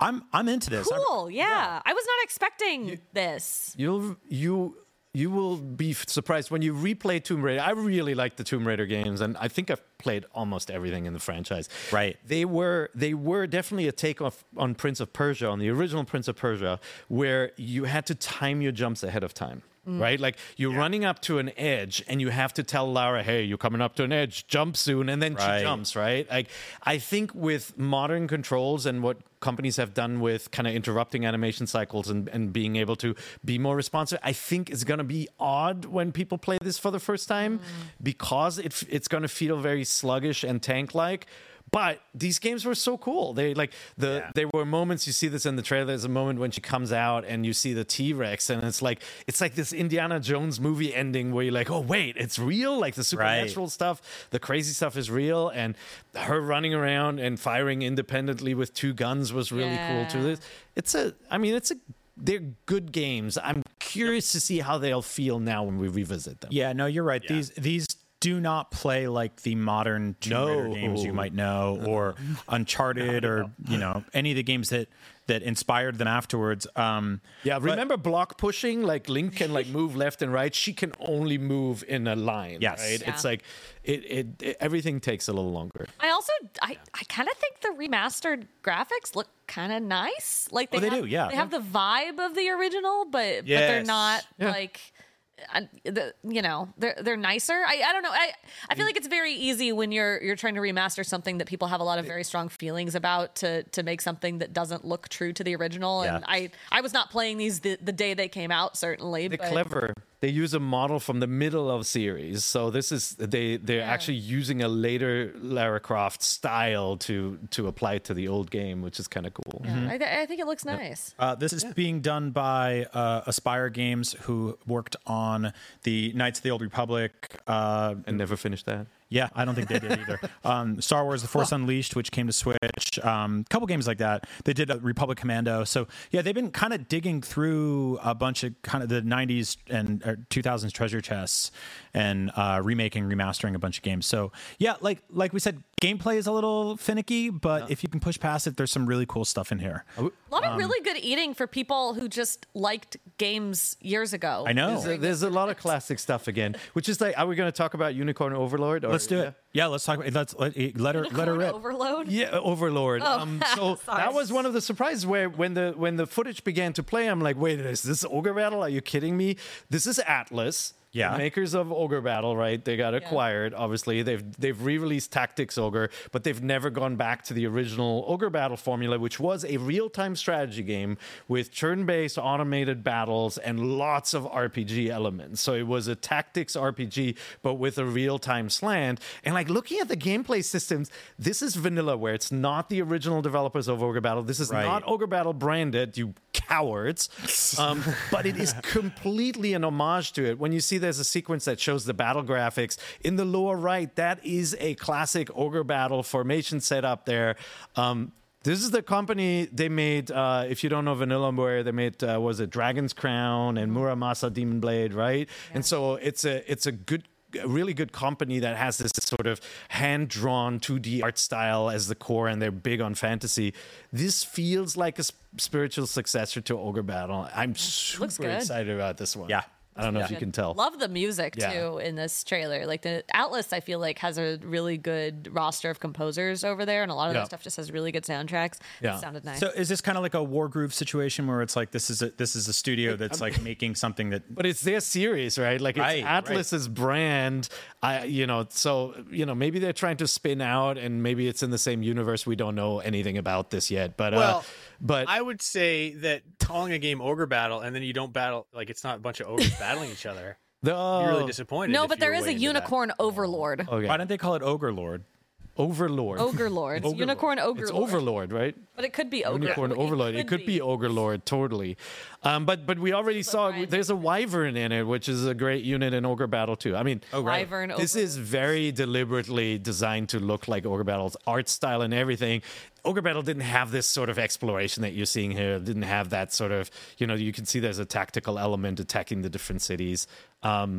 I'm I'm into this. I'm- Cool. Yeah. I was not expecting this. You'll you you will be f- surprised when you replay Tomb Raider. I really like the Tomb Raider games, and I think I've played almost everything in the franchise. Right. They were they were definitely a take off on Prince of Persia, on the original Prince of Persia, where you had to time your jumps ahead of time. Right? Like you're running up to an edge and you have to tell Lara, hey, you're coming up to an edge, jump soon. And then Right. she jumps, right? Like I think with modern controls and what companies have done with kind of interrupting animation cycles and, and being able to be more responsive, I think it's going to be odd when people play this for the first time because it, f- it's going to feel very sluggish and tank-like. But these games were so cool. They like the Yeah. there were moments, you see this in the trailer. There's a moment when she comes out and you see the T-Rex, and it's like it's like this Indiana Jones movie ending where you're like, oh wait, it's real. Like the supernatural stuff, the crazy stuff is real, and her running around and firing independently with two guns was really cool too. Yeah. It's- It's a, I mean, it's a. They're good games. I'm curious to see how they'll feel now when we revisit them. Yeah, no, you're right. These these do not play like the modern Tomb Raider No. games you might know, or Uncharted, or you know any of the games that that inspired them afterwards. Um, Yeah, remember block pushing? Like Link can like move left and right. She can only move in a line. Yes. Right? Yeah. It's like it, it, it everything takes a little longer. I also I, I kind of think the remastered graphics look kind of nice. Like they, Oh, they have, do, yeah. They have the vibe of the original, but but they're Yes. not Yeah. like uh, the you know they're they're nicer. I, I don't know. I I feel like it's very easy when you're you're trying to remaster something that people have a lot of very strong feelings about to to make something that doesn't look true to the original. And Yeah. I I was not playing these the, the day they came out, certainly. They're but clever. They use a model from the middle of series, so this is they they're Yeah. actually using a later Lara Croft style to to apply it to the old game, which is kind of cool. yeah, I, th- I think it looks nice. Uh, this is being done by uh, Aspire Games, who worked on the Knights of the Old Republic. Uh, And never finished that. yeah, I don't think they did either. Um, Star Wars: The Force Unleashed, which came to Switch, a um, couple games like that. They did a Republic Commando. So yeah, they've been kind of digging through a bunch of kind of the nineties and or two thousands treasure chests and uh, remaking, remastering a bunch of games. So yeah, like like we said, gameplay is a little finicky, but if you can push past it, there's some really cool stuff in here. A lot Um, of really good eating for people who just liked games years ago. I know. There's a, there's a lot of classic stuff again, which is like, are we going to talk about Unicorn Overlord? Or, Let's do it. Yeah, let's talk. About, let's let, let her let her Corn rip. overload. Yeah, Overlord. Oh, um, so sorry. that was one of the surprises where when the when the footage began to play, I'm like, wait, is this Ogre Battle? Are you kidding me? This is Atlas. Yeah. The makers of Ogre Battle, right? They got acquired, obviously. They've they've re-released Tactics Ogre, but they've never gone back to the original Ogre Battle formula, which was a real-time strategy game with turn-based automated battles and lots of R P G elements. So it was a tactics R P G, but with a real-time slant. And like looking at the gameplay systems, this is vanilla, where it's not the original developers of Ogre Battle. This is Right. not Ogre Battle branded, you cowards. Um, but it is completely an homage to it. When you see there's a sequence that shows the battle graphics in the lower right, that is a classic Ogre Battle formation setup there. Um, this is the company they made. Uh, if you don't know Vanillaware, they made uh, was it Dragon's Crown and Muramasa Demon Blade, right? And so it's a it's a good. A really good company that has this sort of hand-drawn two D art style as the core, and they're big on fantasy. This feels like a sp- spiritual successor to Ogre Battle. I'm super good. excited about this one. Yeah. I don't know if you can tell. Love the music Yeah. too in this trailer. Like the Atlas, I feel like has a really good roster of composers over there, and a lot of Yeah. that stuff just has really good soundtracks. Yeah. It sounded nice. So is this kind of like a War Groove situation where it's like this is a this is a studio that's like making something that But it's their series, right? Like it's Right, Atlas's brand. I, you know, so you know, maybe they're trying to spin out, and maybe it's in the same universe. We don't know anything about this yet. But Well, uh, but I would say that calling a game Ogre Battle and then you don't battle, like it's not a bunch of ogres battling each other. the, You're really disappointed. no, if but you there were is way a into that. unicorn overlord. okay. why don't they call it Ogre Lord? Overlord. Ogre Lord. It's unicorn ogre It's lord. Overlord, right? But it could be ogre. Unicorn Overlord. It could be Ogre Lord, totally. Um, but but we already saw Brian there's a wyvern in it, which is a great unit in Ogre Battle too. I mean, Wyvern this ogre. is very deliberately designed to look like Ogre Battle's art style and everything. Ogre Battle didn't have this sort of exploration that you're seeing here. It didn't have that sort of, you know, you can see there's a tactical element attacking the different cities. Um,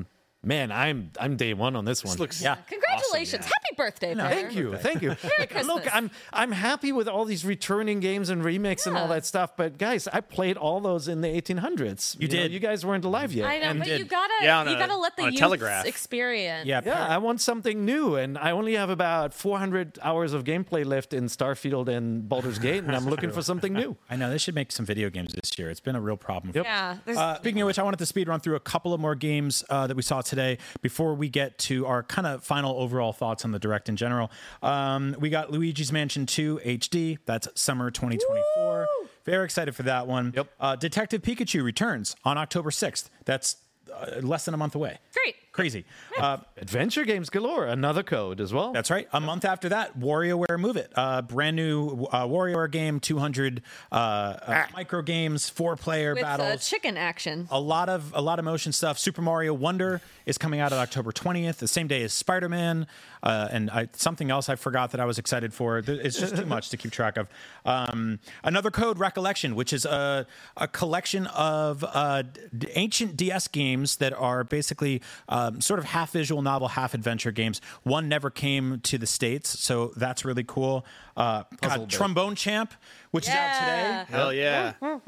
Man, I'm I'm day one on this, This one. looks Yeah. Congratulations. Awesome, yeah. Happy birthday, Pear. Thank you, thank you. Like, Christmas. look, I'm I'm happy with all these returning games and remakes and all Yeah. that stuff. But guys, I played all those in the eighteen hundreds. You know, did. you guys weren't alive yet. I know, And but did. you gotta Yeah, on you a- gotta let the on a youth telegraph. experience. Yeah, yeah, I want something new, and I only have about four hundred hours of gameplay left in Starfield and Baldur's Gate, and I'm looking for something new. I know they should make some video games this year. It's been a real problem. Yeah, there's- Uh, speaking of which, I wanted to speed run through a couple of more games uh, that we saw today before we get to our kind of final overall thoughts on the Direct in general. Um, we got Luigi's Mansion two H D. That's summer twenty twenty-four. Very excited for that one. Yep. Uh, Detective Pikachu returns on October sixth. That's uh, less than a month away. great. Crazy. Uh, Adventure games galore, another code as well. That's right. A month after that, WarioWare Move It, uh, brand new uh, WarioWare game, two hundred uh, uh, micro games, four player With uh, battles. chicken action. a lot of a lot of motion stuff. Super Mario Wonder is coming out on October twentieth, the same day as Spider Man, uh, and I, something else I forgot that I was excited for. Th- It's just too much to keep track of. Um, another code, Recollection, which is a a collection of uh, d- ancient D S games that are basically um, sort of half visual novel, half adventure games. One never came to the States, so that's really cool. Uh, God, Trombone Champ, which is out today. Hell yeah.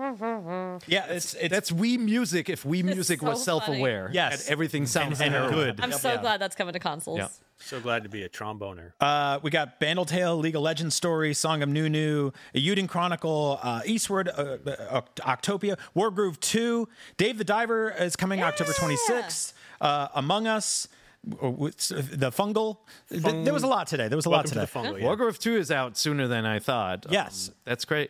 Yeah, it's it's That's Wii Music if Wii Music so was self-aware. Yes. And everything sounds and terrible. good. I'm so glad that's coming to consoles. Yeah. So glad to be a tromboner. Uh, we got Bandletale, League of Legends Story, Song of Nunu, Euden Chronicle, uh, Eastward, uh, uh, Octopia, Wargroove two, Dave the Diver is coming October twenty-sixth, uh, Among Us, uh, with- uh, the Fungal. Th- There was a lot today. There was a Welcome lot to today. the Fungal. Yeah. Wargroove two is out sooner than I thought. Um, Yes. that's great.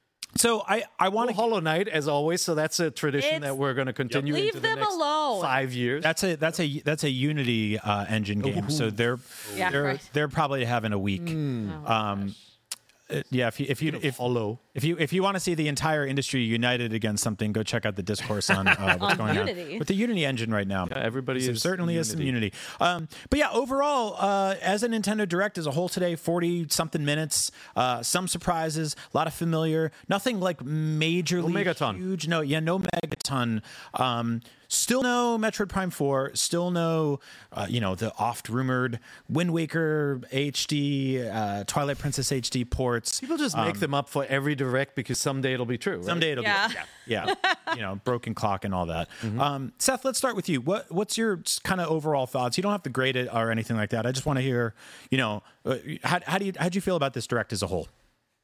So I, I want Well, to. Hollow Knight, as always, so that's a tradition It's- that we're going to continue Leave into the them next alone. five years. That's a that's a that's a Unity uh, engine game, so they're Yeah, they're right. they're probably having a week. Oh, um, uh, yeah, if you if you if Hollow. If you if you want to see the entire industry united against something, go check out the discourse on uh, what's On going Unity. on with the Unity engine right now. Yeah, everybody there is certainly is some Unity. Unity. Um, but yeah, overall, uh, as a Nintendo Direct as a whole today, forty something minutes, uh, some surprises, a lot of familiar, nothing like majorly No Megaton. huge. No, yeah, no Megaton. Um, Still no Metroid Prime four. Still no, uh, you know, the oft rumored Wind Waker H D, uh, Twilight Princess H D ports. People just make them up for every direct because someday it'll be true. Right? Someday it'll Yeah. be, yeah, yeah, you know, broken clock and all that. Um, Seth, let's start with you. What what's your kind of overall thoughts? You don't have to grade it or anything like that. I just want to hear, you know, uh, how how do you how do you feel about this Direct as a whole?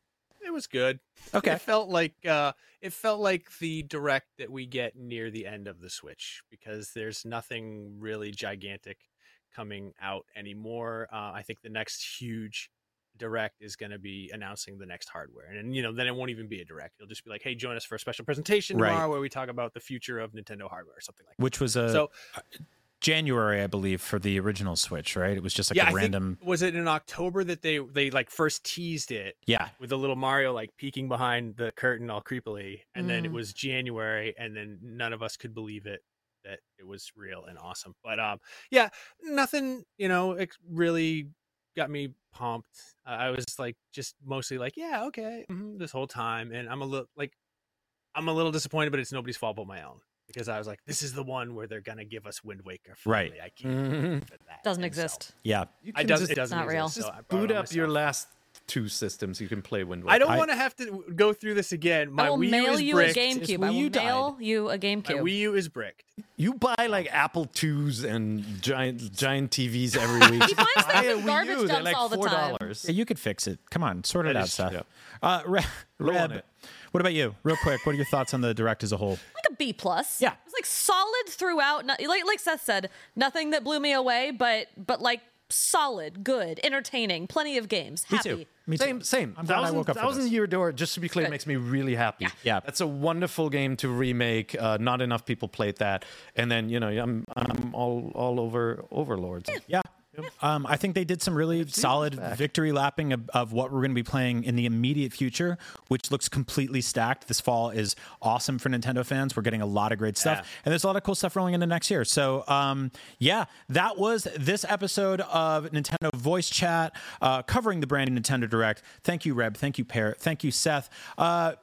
It was good. Okay. It felt like uh it felt like the direct that we get near the end of the Switch because there's nothing really gigantic coming out anymore. Uh, I think the next huge direct is going to be announcing the next hardware, and, and you know then it won't even be a direct. It'll just be like, hey, join us for a special presentation Right. tomorrow where we talk about the future of Nintendo hardware or something like that. Which was a So January, I believe, for the original Switch, right? It was just like yeah, a I random. think was it in October that they they like first teased it. Yeah. With the little Mario like peeking behind the curtain all creepily, and then it Mm. was January, and then none of us could believe it that it was real and awesome. But um, yeah, nothing you know it really got me pumped. Uh, I was like just mostly like, yeah, okay, mhm, this whole time, and I'm a little like I'm a little disappointed, but it's nobody's fault but my own because I was like, this is the one where they're gonna give us Wind Waker. Finally. Right. I can't Mhm. believe that Doesn't And so- exist. Yeah. You I can does, just it doesn't not real. exist, so just I brought boot it on up your myself. last two systems. You can play Wind Waker. I don't I- want to have to go through this again. My I will Wii U mail is you bricked. a GameCube. I Wii will U mail died. you a My GameCube. Wii U is bricked. You buy like Apple twos and giant giant T Vs every week. He finds Buy things a in Wii garbage U, they're dumps like all the four time. dollars. Yeah, you could fix it. Come on, sort it That out, is- Seth. yeah. Uh, Re- Low on Reb, it. what about you? Real quick, what are your thoughts on the Direct as a whole? Like a B plus. Yeah. It was like solid throughout. No- Like like Seth said, nothing that blew me away, but but like solid, good, entertaining, plenty of games. Me Happy. too. Me too. Same, same. I'm glad I thousand, woke up for thousand this. Year Door, just to be clear, Good. makes me really happy. Yeah. That's a wonderful game to remake. Uh, not enough people played that, and then you know, I'm I'm all all over Overlords. Yeah. Um, I think they did some really solid back. victory lapping of, of what we're going to be playing in the immediate future, which looks completely stacked. This fall is awesome for Nintendo fans. We're getting a lot of great stuff, Yeah. and there's a lot of cool stuff rolling into next year. So, um, yeah, that was this episode of Nintendo Voice Chat uh, covering the brand new Nintendo Direct. Thank you, Reb. Thank you, Parrot. Thank you, Seth. Uh,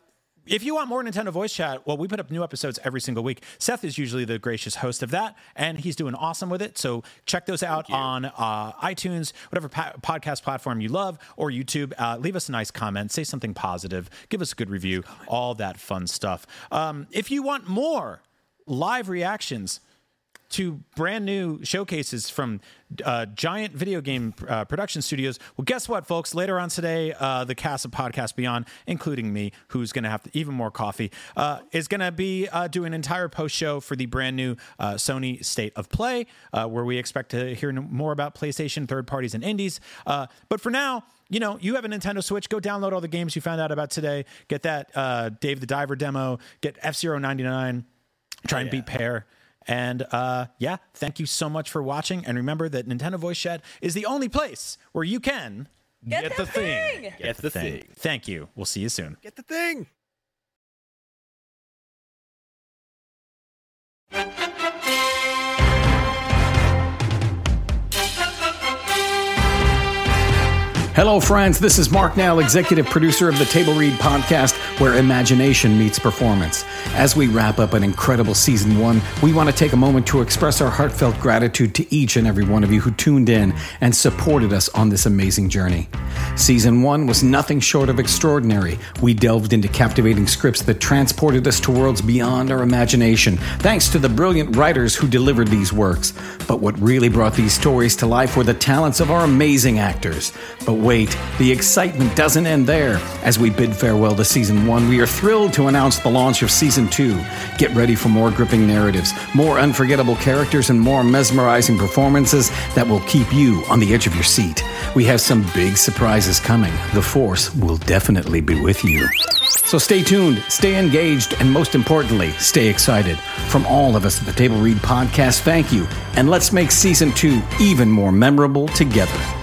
If you want more Nintendo Voice Chat, well, we put up new episodes every single week. Seth is usually the gracious host of that, and he's doing awesome with it. So check those out on uh, iTunes, whatever pa- podcast platform you love, or YouTube. Uh, leave us a nice comment. Say something positive. Give us a good review. All that fun stuff. Um, if you want more live reactions to brand new showcases from uh, giant video game uh, production studios. Well, guess what, folks? Later on today, uh, the cast of Podcast Beyond, including me, who's going to have even more coffee, uh, is going to be uh, doing an entire post show for the brand new uh, Sony State of Play, uh, where we expect to hear more about PlayStation, third parties, and indies. Uh, but for now, you know, you have a Nintendo Switch. Go download all the games you found out about today. Get that uh, Dave the Diver demo. Get F-Zero ninety-nine. Try and Oh, yeah. beat Pear. And uh, yeah, thank you so much for watching. And remember that Nintendo Voice Chat is the only place where you can Get, Get the, the thing. thing. Get the thing. Thank you. We'll see you soon. Get the thing. Hello, friends. This is Mark Nell, executive producer of the Table Read podcast, where imagination meets performance. As we wrap up an incredible season one, we want to take a moment to express our heartfelt gratitude to each and every one of you who tuned in and supported us on this amazing journey. Season one was nothing short of extraordinary. We delved into captivating scripts that transported us to worlds beyond our imagination, thanks to the brilliant writers who delivered these works. But what really brought these stories to life were the talents of our amazing actors. But wait, the excitement doesn't end there. As we bid farewell to Season one, we are thrilled to announce the launch of Season two. Get ready for more gripping narratives, more unforgettable characters, and more mesmerizing performances that will keep you on the edge of your seat. We have some big surprises coming. The Force will definitely be with you. So stay tuned, stay engaged, and most importantly, stay excited. From all of us at the Table Read Podcast, thank you, and let's make Season two even more memorable together.